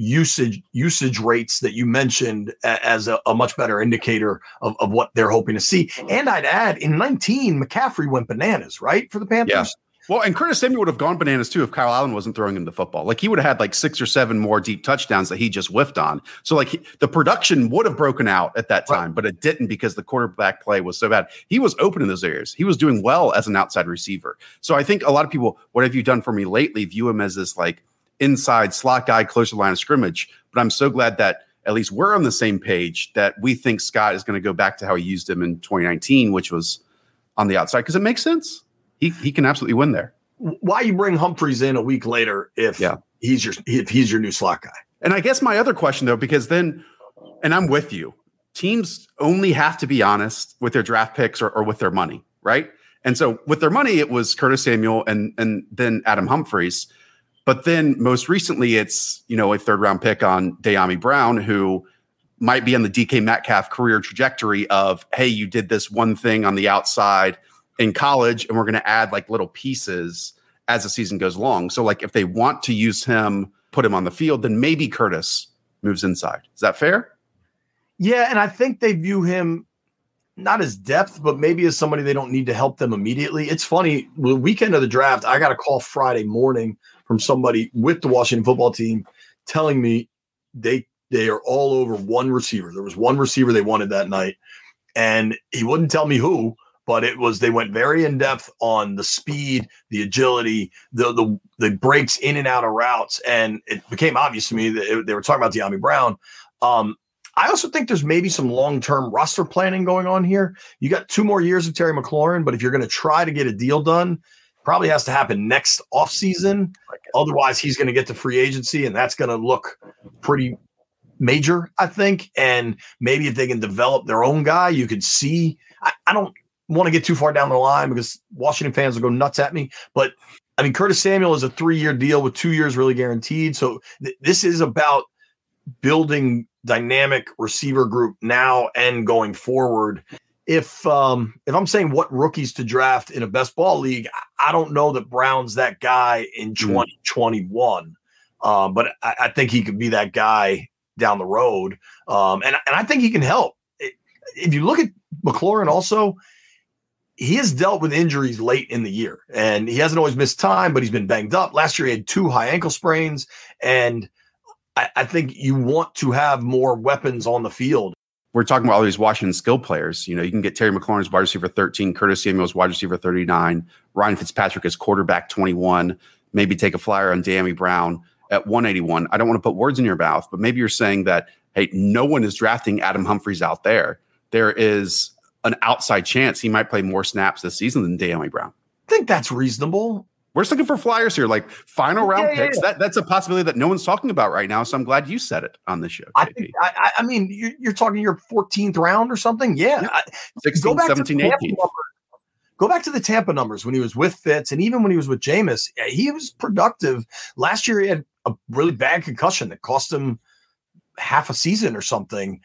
[SPEAKER 6] usage rates that you mentioned as a much better indicator of what they're hoping to see. And I'd add, in 19, McCaffrey went bananas, right, for the Panthers?
[SPEAKER 3] Yeah. Well, and Curtis Samuel would have gone bananas too if Kyle Allen wasn't throwing him the football. Like he would have had like 6 or 7 more deep touchdowns that he just whiffed on. So like the production would have broken out at that time, but it didn't because the quarterback play was so bad. He was open in those areas. He was doing well as an outside receiver. So I think a lot of people, what have you done for me lately, view him as this like inside slot guy, closer line of scrimmage. But I'm so glad that at least we're on the same page that we think Scott is going to go back to how he used him in 2019, which was on the outside because it makes sense. He can absolutely win there.
[SPEAKER 6] Why you bring Humphries in a week later if he's your new slot guy?
[SPEAKER 3] And I guess my other question though, because then, and I'm with you, teams only have to be honest with their draft picks or with their money, right? And so with their money, it was Curtis Samuel and then Adam Humphries. But then most recently, it's a 3rd round pick on De'Ami Brown, who might be on the DK Metcalf career trajectory of, hey, you did this one thing on the outside in college, and we're going to add like little pieces as the season goes along. So like if they want to use him, put him on the field, then maybe Curtis moves inside. Is that fair?
[SPEAKER 6] Yeah, and I think they view him not as depth, but maybe as somebody they don't need to help them immediately. It's funny, the weekend of the draft, I got a call Friday morning from somebody with the Washington football team telling me they are all over one receiver. There was one receiver they wanted that night. and he wouldn't tell me who, but they went very in depth on the speed, the agility, the breaks in and out of routes. And it became obvious to me that they were talking about Dyami Brown. I also think there's maybe some long-term roster planning going on here. You got 2 more years of Terry McLaurin, but if you're going to try to get a deal done, probably has to happen next offseason. Otherwise, he's going to get to free agency, and that's going to look pretty major, I think. And maybe if they can develop their own guy, you could see. I don't want to get too far down the line because Washington fans will go nuts at me. But, I mean, Curtis Samuel is a 3-year deal with 2 years really guaranteed. So this is about building dynamic receiver group now and going forward. If I'm saying what rookies to draft in a best ball league, I don't know that Brown's that guy in 2021. But I think he could be that guy down the road. And I think he can help. If you look at McLaurin also, he has dealt with injuries late in the year, and he hasn't always missed time, but he's been banged up. Last year he had 2 high ankle sprains, and I think you want to have more weapons on the field.
[SPEAKER 3] We're talking about all these Washington skill players. You know, you can get Terry McLaurin as wide receiver 13, Curtis Samuel as wide receiver 39, Ryan Fitzpatrick as quarterback 21, maybe take a flyer on Dyami Brown at 181. I don't want to put words in your mouth, but maybe you're saying that, hey, no one is drafting Adam Humphries out there. There is an outside chance he might play more snaps this season than Dyami Brown.
[SPEAKER 6] I think that's reasonable.
[SPEAKER 3] We're just looking for flyers here, like final round picks. Yeah. That's a possibility that no one's talking about right now. So I'm glad you said it on the show.
[SPEAKER 6] I mean, you're talking your 14th round or something. Yeah.
[SPEAKER 3] 16, 17, 18.
[SPEAKER 6] Go back to the Tampa numbers when he was with Fitz, and even when he was with Jameis, he was productive. Last year, he had a really bad concussion that cost him half a season or something.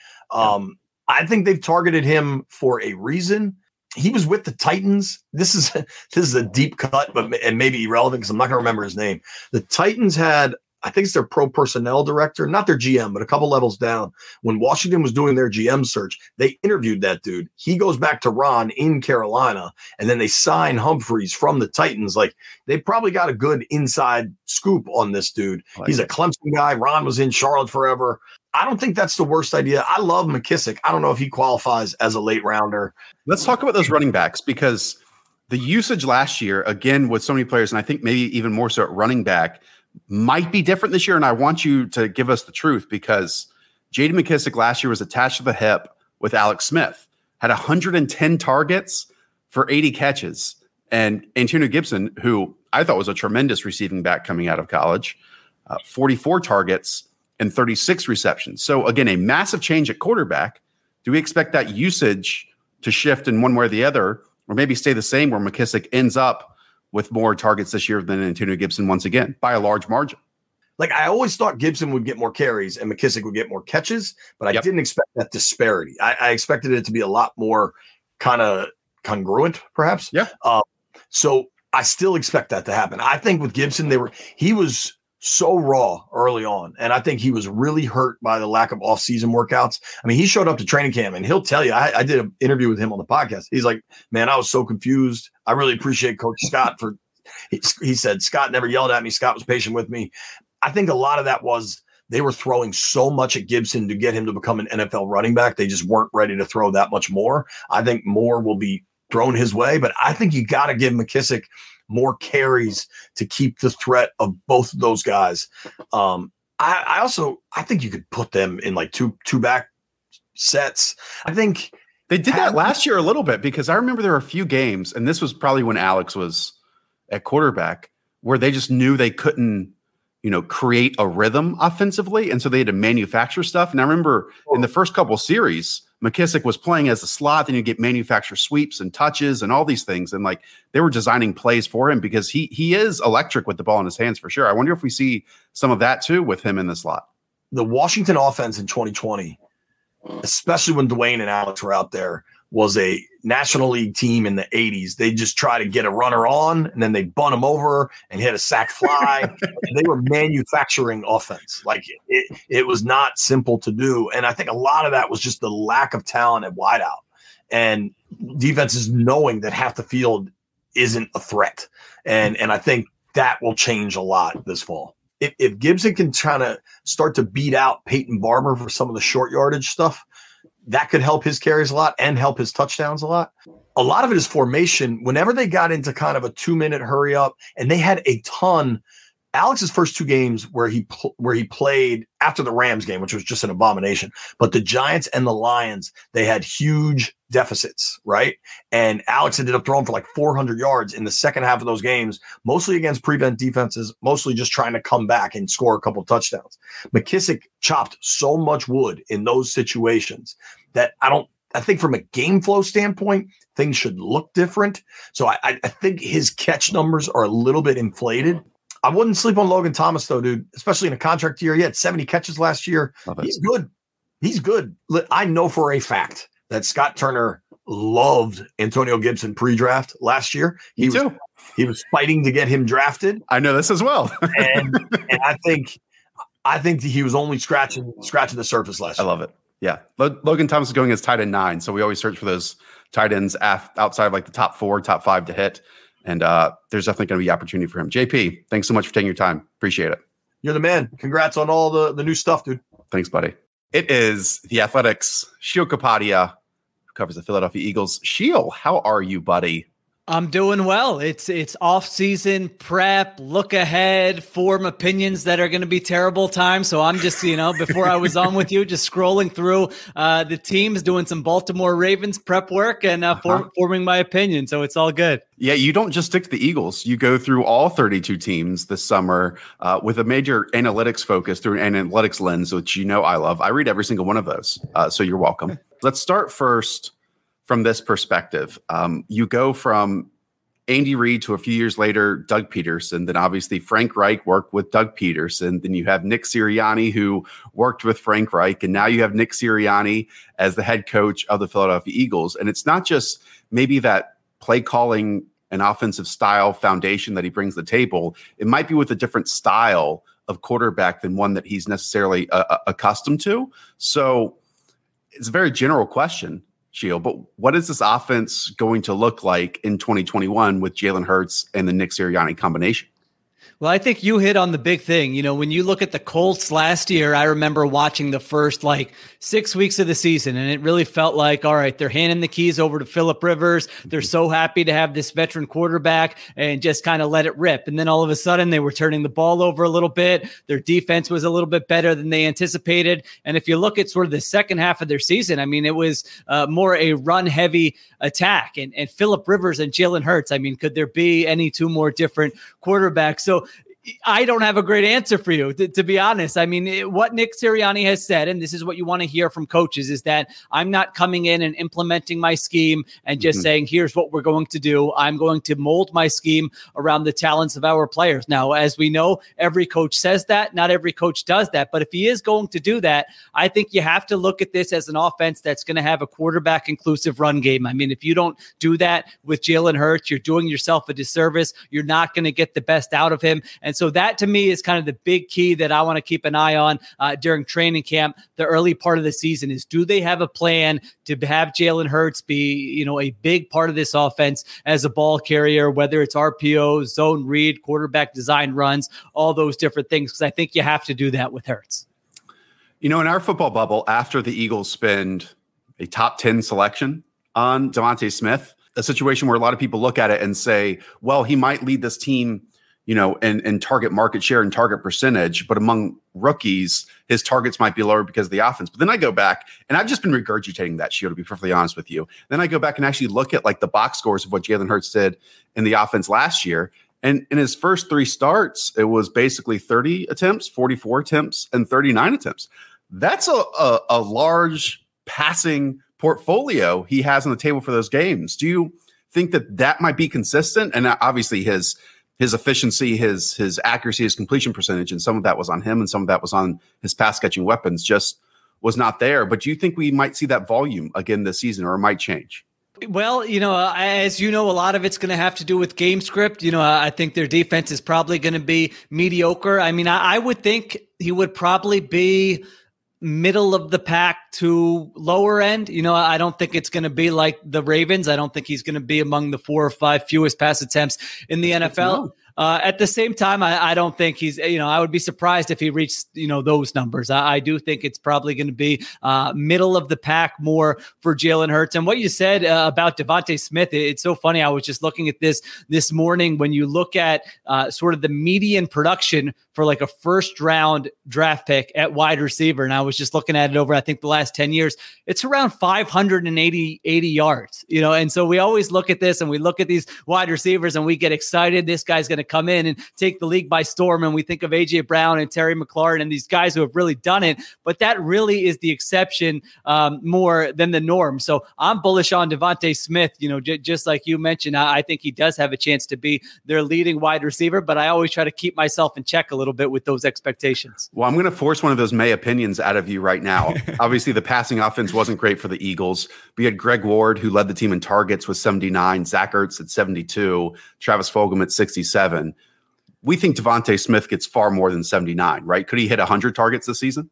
[SPEAKER 6] I think they've targeted him for a reason. He was with the Titans. This is a deep cut, and maybe irrelevant because I'm not going to remember his name. The Titans had, I think it's their pro personnel director, not their GM, but a couple levels down. When Washington was doing their GM search, they interviewed that dude. He goes back to Ron in Carolina, and then they sign Humphries from the Titans. Like, they probably got a good inside scoop on this dude. He's a Clemson guy. Ron was in Charlotte forever. I don't think that's the worst idea. I love McKissick. I don't know if he qualifies as a late rounder.
[SPEAKER 3] Let's talk about those running backs, because the usage last year, again, with so many players, and I think maybe even more so at running back, might be different this year. And I want you to give us the truth, because J.D. McKissick last year was attached to the hip with Alex Smith, had 110 targets for 80 catches. And Antonio Gibson, who I thought was a tremendous receiving back coming out of college, 44 targets and 36 receptions. So again, a massive change at quarterback. Do we expect that usage to shift in one way or the other, or maybe stay the same where McKissick ends up with more targets this year than Antonio Gibson once again by a large margin?
[SPEAKER 6] Like, I always thought Gibson would get more carries and McKissick would get more catches, but I didn't expect that disparity. I expected it to be a lot more kind of congruent, perhaps.
[SPEAKER 3] Yeah.
[SPEAKER 6] So I still expect that to happen. I think with Gibson, he was so raw early on, and I think he was really hurt by the lack of off-season workeds. I mean, he showed up to training camp, and he'll tell you, I did an interview with him on the podcast. He's like, man, I was so confused. I really appreciate Coach Scott for – he said, Scott never yelled at me. Scott was patient with me. I think a lot of that was they were throwing so much at Gibson to get him to become an NFL running back. They just weren't ready to throw that much more. I think more will be thrown his way, but I think you got to give McKissick – more carries to keep the threat of both of those guys. I think you could put them in like two back sets. I think
[SPEAKER 3] they did that last year a little bit, because I remember there were a few games, and this was probably when Alex was at quarterback, where they just knew they couldn't, create a rhythm offensively. And so they had to manufacture stuff. And I remember in the first couple of series, McKissick was playing as a slot, then you get manufacture sweeps and touches and all these things. And like, they were designing plays for him, because he is electric with the ball in his hands for sure. I wonder if we see some of that too with him in the slot.
[SPEAKER 6] The Washington offense in 2020, especially when Dwayne and Alex were out there, was a National League team in the 80s. They just try to get a runner on, and then they bunt him over and hit a sack fly. They were manufacturing offense. Like, it was not simple to do. And I think a lot of that was just the lack of talent at wideout, and defenses knowing that half the field isn't a threat. And I think that will change a lot this fall. If Gibson can try to start to beat out Peyton Barber for some of the short yardage stuff, that could help his carries a lot and help his touchdowns a lot. A lot of it is formation. Whenever they got into kind of a 2-minute hurry up, and they had a ton. Alex's first 2 games where he played after the Rams game, which was just an abomination, but the Giants and the Lions, they had huge deficits, right? And Alex ended up throwing for like 400 yards in the second half of those games, mostly against prevent defenses, mostly just trying to come back and score a couple touchdowns. McKissic chopped so much wood in those situations that I think from a game flow standpoint, things should look different. So I think his catch numbers are a little bit inflated. I wouldn't sleep on Logan Thomas, though, dude, especially in a contract year. He had 70 catches last year. He's good. He's good. I know for a fact that Scott Turner loved Antonio Gibson pre-draft last year. He was fighting to get him drafted.
[SPEAKER 3] I know this as well.
[SPEAKER 6] and I think he was only scratching the surface last year.
[SPEAKER 3] I love it. Yeah. Logan Thomas is going as tight end 9. So we always search for those tight ends outside of like the top 4, top 5 to hit. And there's definitely going to be opportunity for him. JP, thanks so much for taking your time. Appreciate it.
[SPEAKER 6] You're the man. Congrats on all the new stuff, dude.
[SPEAKER 3] Thanks, buddy. It is The Athletic's Sheil Kapadia, who covers the Philadelphia Eagles. Sheil, how are you, buddy?
[SPEAKER 7] I'm doing well. It's off-season prep, look ahead, form opinions that are going to be terrible times. So I'm just, before I was on with you, just scrolling through the teams, doing some Baltimore Ravens prep work and forming my opinion. So it's all good.
[SPEAKER 3] Yeah, you don't just stick to the Eagles. You go through all 32 teams this summer with a major analytics focus through an analytics lens, which I love. I read every single one of those. So you're welcome. Let's start first from this perspective. You go from Andy Reid to a few years later, Doug Peterson. Then obviously Frank Reich worked with Doug Peterson. Then you have Nick Sirianni, who worked with Frank Reich. And now you have Nick Sirianni as the head coach of the Philadelphia Eagles. And it's not just maybe that play calling and offensive style foundation that he brings to the table. It might be with a different style of quarterback than one that he's necessarily accustomed to. So it's a very general question, Sheil, but what is this offense going to look like in 2021 with Jalen Hurts and the Nick Sirianni combination?
[SPEAKER 7] Well, I think you hit on the big thing. When you look at the Colts last year, I remember watching the first 6 weeks of the season, and it really felt like, all right, they're handing the keys over to Phillip Rivers. They're so happy to have this veteran quarterback and just kind of let it rip. And then all of a sudden they were turning the ball over a little bit. Their defense was a little bit better than they anticipated. And if you look at sort of the second half of their season, I mean, it was more a run heavy attack and Phillip Rivers and Jalen Hurts. I mean, could there be any two more different quarterbacks? So I don't have a great answer for you, to be honest. I mean, what Nick Sirianni has said, and this is what you want to hear from coaches, is that I'm not coming in and implementing my scheme and just saying, here's what we're going to do. I'm going to mold my scheme around the talents of our players. Now, as we know, every coach says that. Not every coach does that. But if he is going to do that, I think you have to look at this as an offense that's going to have a quarterback-inclusive run game. I mean, if you don't do that with Jalen Hurts, you're doing yourself a disservice. You're not going to get the best out of him. And so that, to me, is kind of the big key that I want to keep an eye on during training camp. The early part of the season is, do they have a plan to have Jalen Hurts be, a big part of this offense as a ball carrier, whether it's RPO, zone read, quarterback design runs, all those different things, because I think you have to do that with Hurts.
[SPEAKER 3] In our football bubble, after the Eagles spend a top 10 selection on DeVonta Smith, a situation where a lot of people look at it and say, well, he might lead this team and target market share and target percentage, but among rookies, his targets might be lower because of the offense. But then I go back, and I've just been regurgitating that, Sheil, to be perfectly honest with you. Then I go back and actually look at the box scores of what Jalen Hurts did in the offense last year. And in his first 3 starts, it was basically 30 attempts, 44 attempts, and 39 attempts. That's a large passing portfolio he has on the table for those games. Do you think that might be consistent? And obviously his efficiency, his accuracy, his completion percentage, and some of that was on him and some of that was on his pass catching weapons, just was not there. But do you think we might see that volume again this season, or it might change?
[SPEAKER 7] Well, as a lot of it's going to have to do with game script. I think their defense is probably going to be mediocre. I mean, I would think he would probably be middle of the pack to lower end. I don't think it's going to be like the Ravens. I don't think he's going to be among the 4 or 5 fewest pass attempts in the NFL. At the same time, I don't think he's, I would be surprised if he reached, those numbers. I do think it's probably going to be middle of the pack more for Jalen Hurts. And what you said about DeVonta Smith, it's so funny. I was just looking at this morning. When you look at sort of the median production for like a first round draft pick at wide receiver, and I was just looking at it over, I think, the last 10 years, it's around 580 yards, and so we always look at this and we look at these wide receivers and we get excited. This guy's going to come in and take the league by storm. And we think of A.J. Brown and Terry McLaurin and these guys who have really done it. But that really is the exception more than the norm. So I'm bullish on DeVonta Smith, just like you mentioned. I think he does have a chance to be their leading wide receiver, but I always try to keep myself in check a little bit with those expectations.
[SPEAKER 3] Well, I'm going to force one of those May opinions out of you right now. Obviously, the passing offense wasn't great for the Eagles. We had Greg Ward, who led the team in targets with 79, Zach Ertz at 72, Travis Fulgham at 67. We think DeVonta Smith gets far more than 79, right? Could he hit 100 targets this season?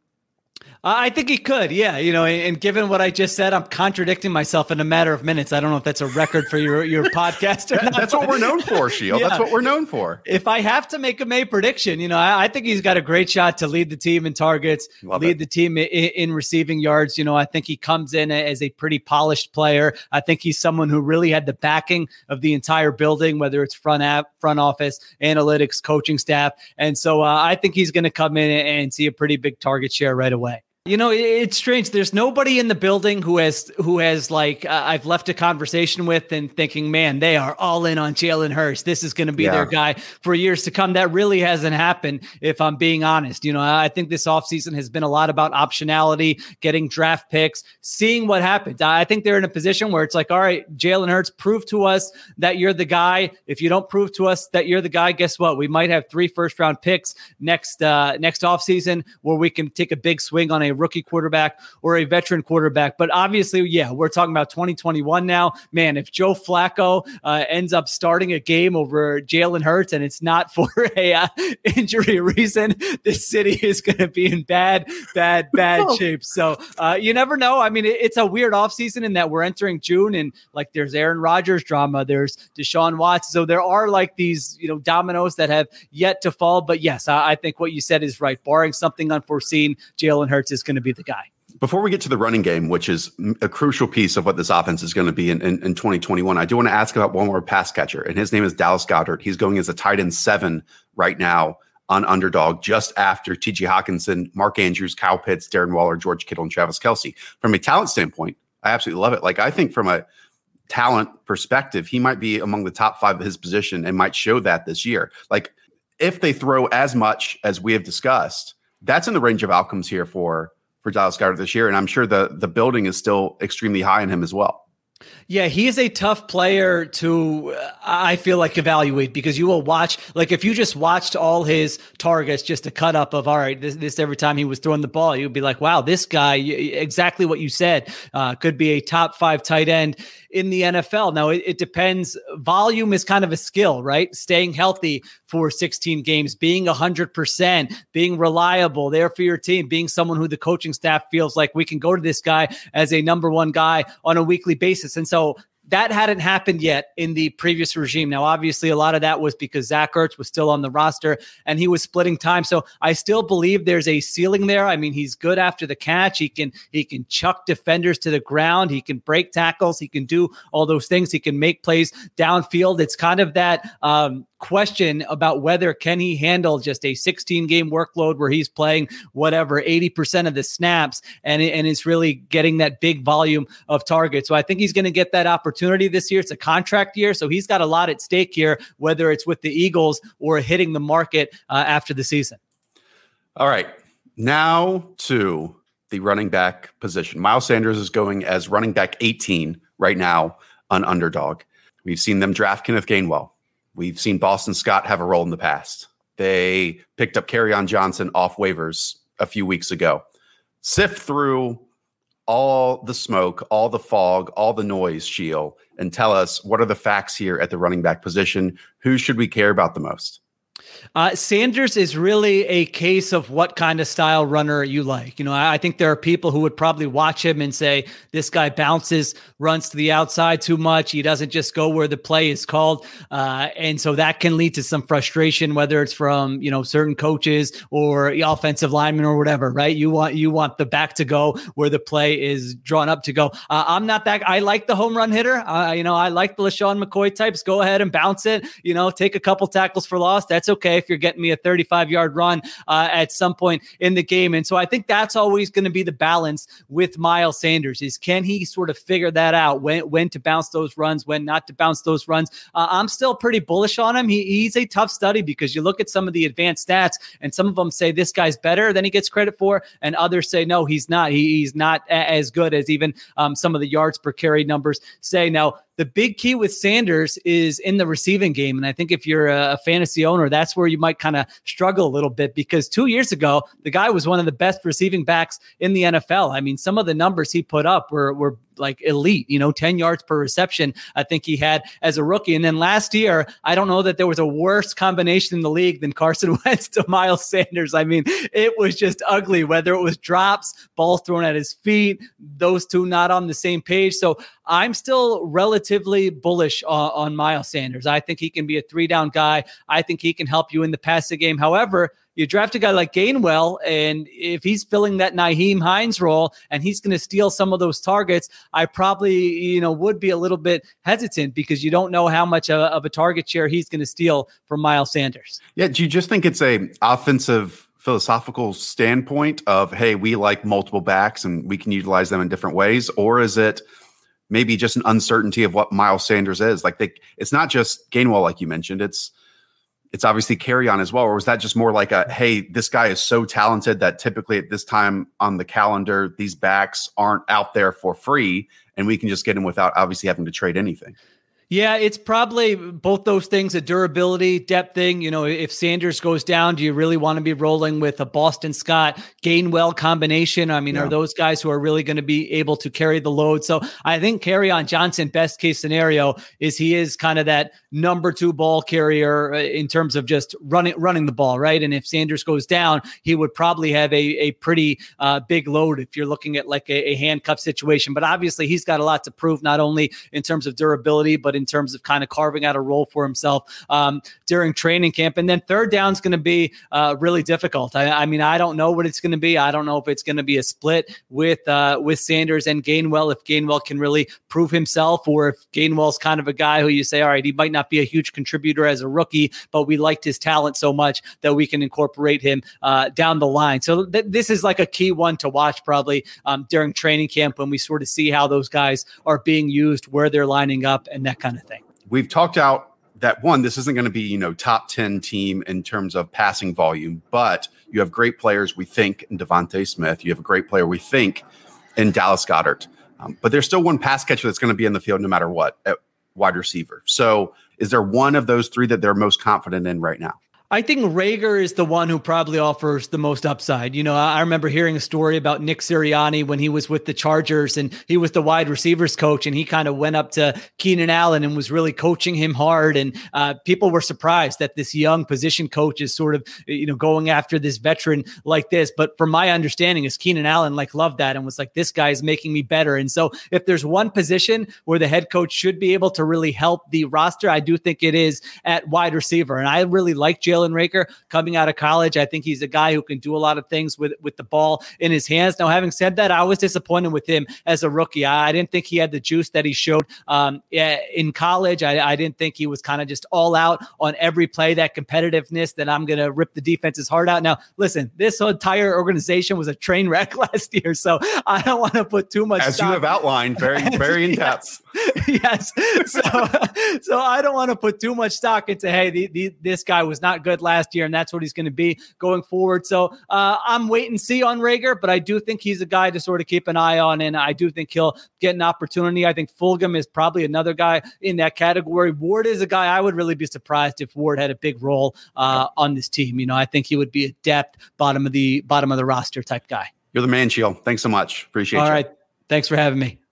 [SPEAKER 7] I think he could, yeah. And given what I just said, I'm contradicting myself in a matter of minutes. I don't know if that's a record for your podcast or not.
[SPEAKER 3] That's what we're known for, Sheil. Yeah. That's what we're known for.
[SPEAKER 7] If I have to make a May prediction, I think he's got a great shot to lead the team in targets, lead the team in receiving yards. I think he comes in as a pretty polished player. I think he's someone who really had the backing of the entire building, whether it's front office, analytics, coaching staff. And so I think he's going to come in and see a pretty big target share right away. It's strange. There's nobody in the building who has like I've left a conversation with and thinking, man, they are all in on Jalen Hurts. This is going to be their guy for years to come. That really hasn't happened, if I'm being honest. I think this offseason has been a lot about optionality, getting draft picks, seeing what happens. I think they're in a position where it's like, all right, Jalen Hurts, prove to us that you're the guy. If you don't prove to us that you're the guy, guess what? We might have 3 first-round picks next offseason where we can take a big swing on a rookie quarterback or a veteran quarterback. But obviously, we're talking about 2021 now. Man, if Joe Flacco ends up starting a game over Jalen Hurts and it's not for a injury reason, this city is going to be in bad shape. So you never know. I mean, it's a weird offseason in that we're entering June and like there's Aaron Rodgers drama, there's Deshaun Watson. So there are like these, dominoes that have yet to fall. But yes, I think what you said is right. Barring something unforeseen, Jalen Hurts is going to be the guy.
[SPEAKER 3] Before we get to the running game, which is a crucial piece of what this offense is going to be in 2021, I do want to ask about one more pass catcher, and his name is Dallas Goedert. He's going as a tight end 7 right now on Underdog, just after T.J. Hawkinson, Mark Andrews, Kyle Pitts, Darren Waller, George Kittle, and Travis Kelce. From a talent standpoint, I absolutely love it. Like, I think from a talent perspective, he might be among the top 5 of his position and might show that this year. Like, if they throw as much as we have discussed, that's in the range of outcomes here for Dallas Goedert this year. And I'm sure the building is still extremely high on him as well.
[SPEAKER 7] Yeah, he is a tough player to, I feel like, evaluate, because you will watch, like if you just watched all his targets, just a cut up of, all right, this every time he was throwing the ball, you'd be like, wow, this guy, exactly what you said, could be a top 5 tight end in the NFL. Now, it depends. Volume is kind of a skill, right? Staying healthy for 16 games, being 100%, being reliable there for your team, being someone who the coaching staff feels like we can go to this guy as a number 1 guy on a weekly basis. And so that hadn't happened yet in the previous regime. Now, obviously, a lot of that was because Zach Ertz was still on the roster and he was splitting time. So I still believe there's a ceiling there. I mean, he's good after the catch. He can chuck defenders to the ground. He can break tackles. He can do all those things. He can make plays downfield. It's kind of that question about whether can he handle just a 16-game workload where he's playing whatever 80% of the snaps and is really getting that big volume of targets. So I think he's going to get that opportunity this year. It's a contract year, so he's got a lot at stake here, whether it's with the Eagles or hitting the market after the season. All
[SPEAKER 3] right, now to the running back position. Miles Sanders is going as running back 18 right now on Underdog. We've seen them draft Kenneth Gainwell. We've seen Boston Scott have a role in the past. They picked up Kerryon Johnson off waivers a few weeks ago. Sift through all the smoke, all the fog, all the noise, Sheil, and tell us what are the facts here at the running back position. Who should we care about the most?
[SPEAKER 7] Sanders is really a case of what kind of style runner you like. I think there are people who would probably watch him and say, this guy bounces, runs to the outside too much. He doesn't just go where the play is called. And so that can lead to some frustration, whether it's from, certain coaches or the offensive linemen or whatever, right? You want the back to go where the play is drawn up to go. I'm not that. I like the home run hitter. I like the LaShawn McCoy types. Go ahead and bounce it, take a couple tackles for loss. That's okay if you're getting me a 35-yard run at some point in the game. And so I think that's always going to be the balance with Miles Sanders is, can he sort of figure that out, when to bounce those runs, when not to bounce those runs. I'm still pretty bullish on him. He's a tough study because you look at some of the advanced stats and some of them say this guy's better than he gets credit for, and others say, no, he's not. He's not as good as even some of the yards per carry numbers say. Now, the big key with Sanders is in the receiving game. And I think if you're a fantasy owner, that's where you might kind of struggle a little bit, because 2 years ago, the guy was one of the best receiving backs in the NFL. I mean, some of the numbers he put up were like elite, 10 yards per reception, I think he had as a rookie. And then last year, I don't know that there was a worse combination in the league than Carson Wentz to Miles Sanders. I mean, it was just ugly, whether it was drops, balls thrown at his feet, those two not on the same page. So I'm still relatively bullish on Miles Sanders. I think he can be a 3-down guy. I think he can help you in the passing game. However, you draft a guy like Gainwell, and if he's filling that Nyheim Hines role and he's going to steal some of those targets, I probably, would be a little bit hesitant because you don't know how much of a target share he's going to steal from Miles Sanders.
[SPEAKER 3] Yeah. Do you just think it's a offensive philosophical standpoint of, hey, we like multiple backs and we can utilize them in different ways? Or is it maybe just an uncertainty of what Miles Sanders is? Like it's not just Gainwell, like you mentioned, it's obviously Kerryon as well. Or was that just more like hey, this guy is so talented that typically at this time on the calendar, these backs aren't out there for free and we can just get him without obviously having to trade anything?
[SPEAKER 7] Yeah, it's probably both those things, a durability, depth thing. If Sanders goes down, do you really want to be rolling with a Boston Scott Gainwell combination? I mean, Are those guys who are really going to be able to carry the load? So I think Kerryon Johnson, best case scenario, is he is kind of that number 2 ball carrier in terms of just running the ball, right? And if Sanders goes down, he would probably have a pretty big load if you're looking at like a handcuff situation. But obviously he's got a lot to prove, not only in terms of durability, but in terms of kind of carving out a role for himself during training camp. And then third down is going to be really difficult. I mean, I don't know what it's going to be. I don't know if it's going to be a split with Sanders and Gainwell, if Gainwell can really prove himself, or if Gainwell's kind of a guy who you say, all right, he might not be a huge contributor as a rookie, but we liked his talent so much that we can incorporate him down the line. So this is like a key one to watch probably during training camp, when we sort of see how those guys are being used, where they're lining up, and that kind of thing.
[SPEAKER 3] We've talked out that this isn't going to be, top 10 team in terms of passing volume, but you have great players, we think, in Devontae Smith. You have a great player, we think, in Dallas Goedert. But there's still one pass catcher that's going to be in the field no matter what at wide receiver. So is there one of those three that they're most confident in right now?
[SPEAKER 7] I think Reagor is the one who probably offers the most upside. I remember hearing a story about Nick Sirianni when he was with the Chargers and he was the wide receivers coach, and he kind of went up to Keenan Allen and was really coaching him hard. And people were surprised that this young position coach is sort of, going after this veteran like this. But from my understanding is Keenan Allen loved that and was like, this guy is making me better. And so if there's one position where the head coach should be able to really help the roster, I do think it is at wide receiver. And I really like Jalen Reagor coming out of college. I think he's a guy who can do a lot of things with the ball in his hands. Now, having said that, I was disappointed with him as a rookie. I didn't think he had the juice that he showed in college. I didn't think he was kind of just all out on every play, that competitiveness that I'm going to rip the defense's heart out. Now, listen, this entire organization was a train wreck last year, so I don't want to put too much
[SPEAKER 3] as stock. You have outlined very, very in depth.
[SPEAKER 7] Yes. So I don't want to put too much stock into, hey, this guy was not good last year, and that's what he's going to be going forward. So I'm wait and see on Reagor, but I do think he's a guy to sort of keep an eye on, and I do think he'll get an opportunity. I think Fulgham is probably another guy in that category. Ward is a guy I would really be surprised if Ward had a big role on this team. I think he would be a depth, bottom of the roster type guy.
[SPEAKER 3] You're the man, Sheil. Thanks so much. Appreciate it.
[SPEAKER 7] All right. Thanks for having me.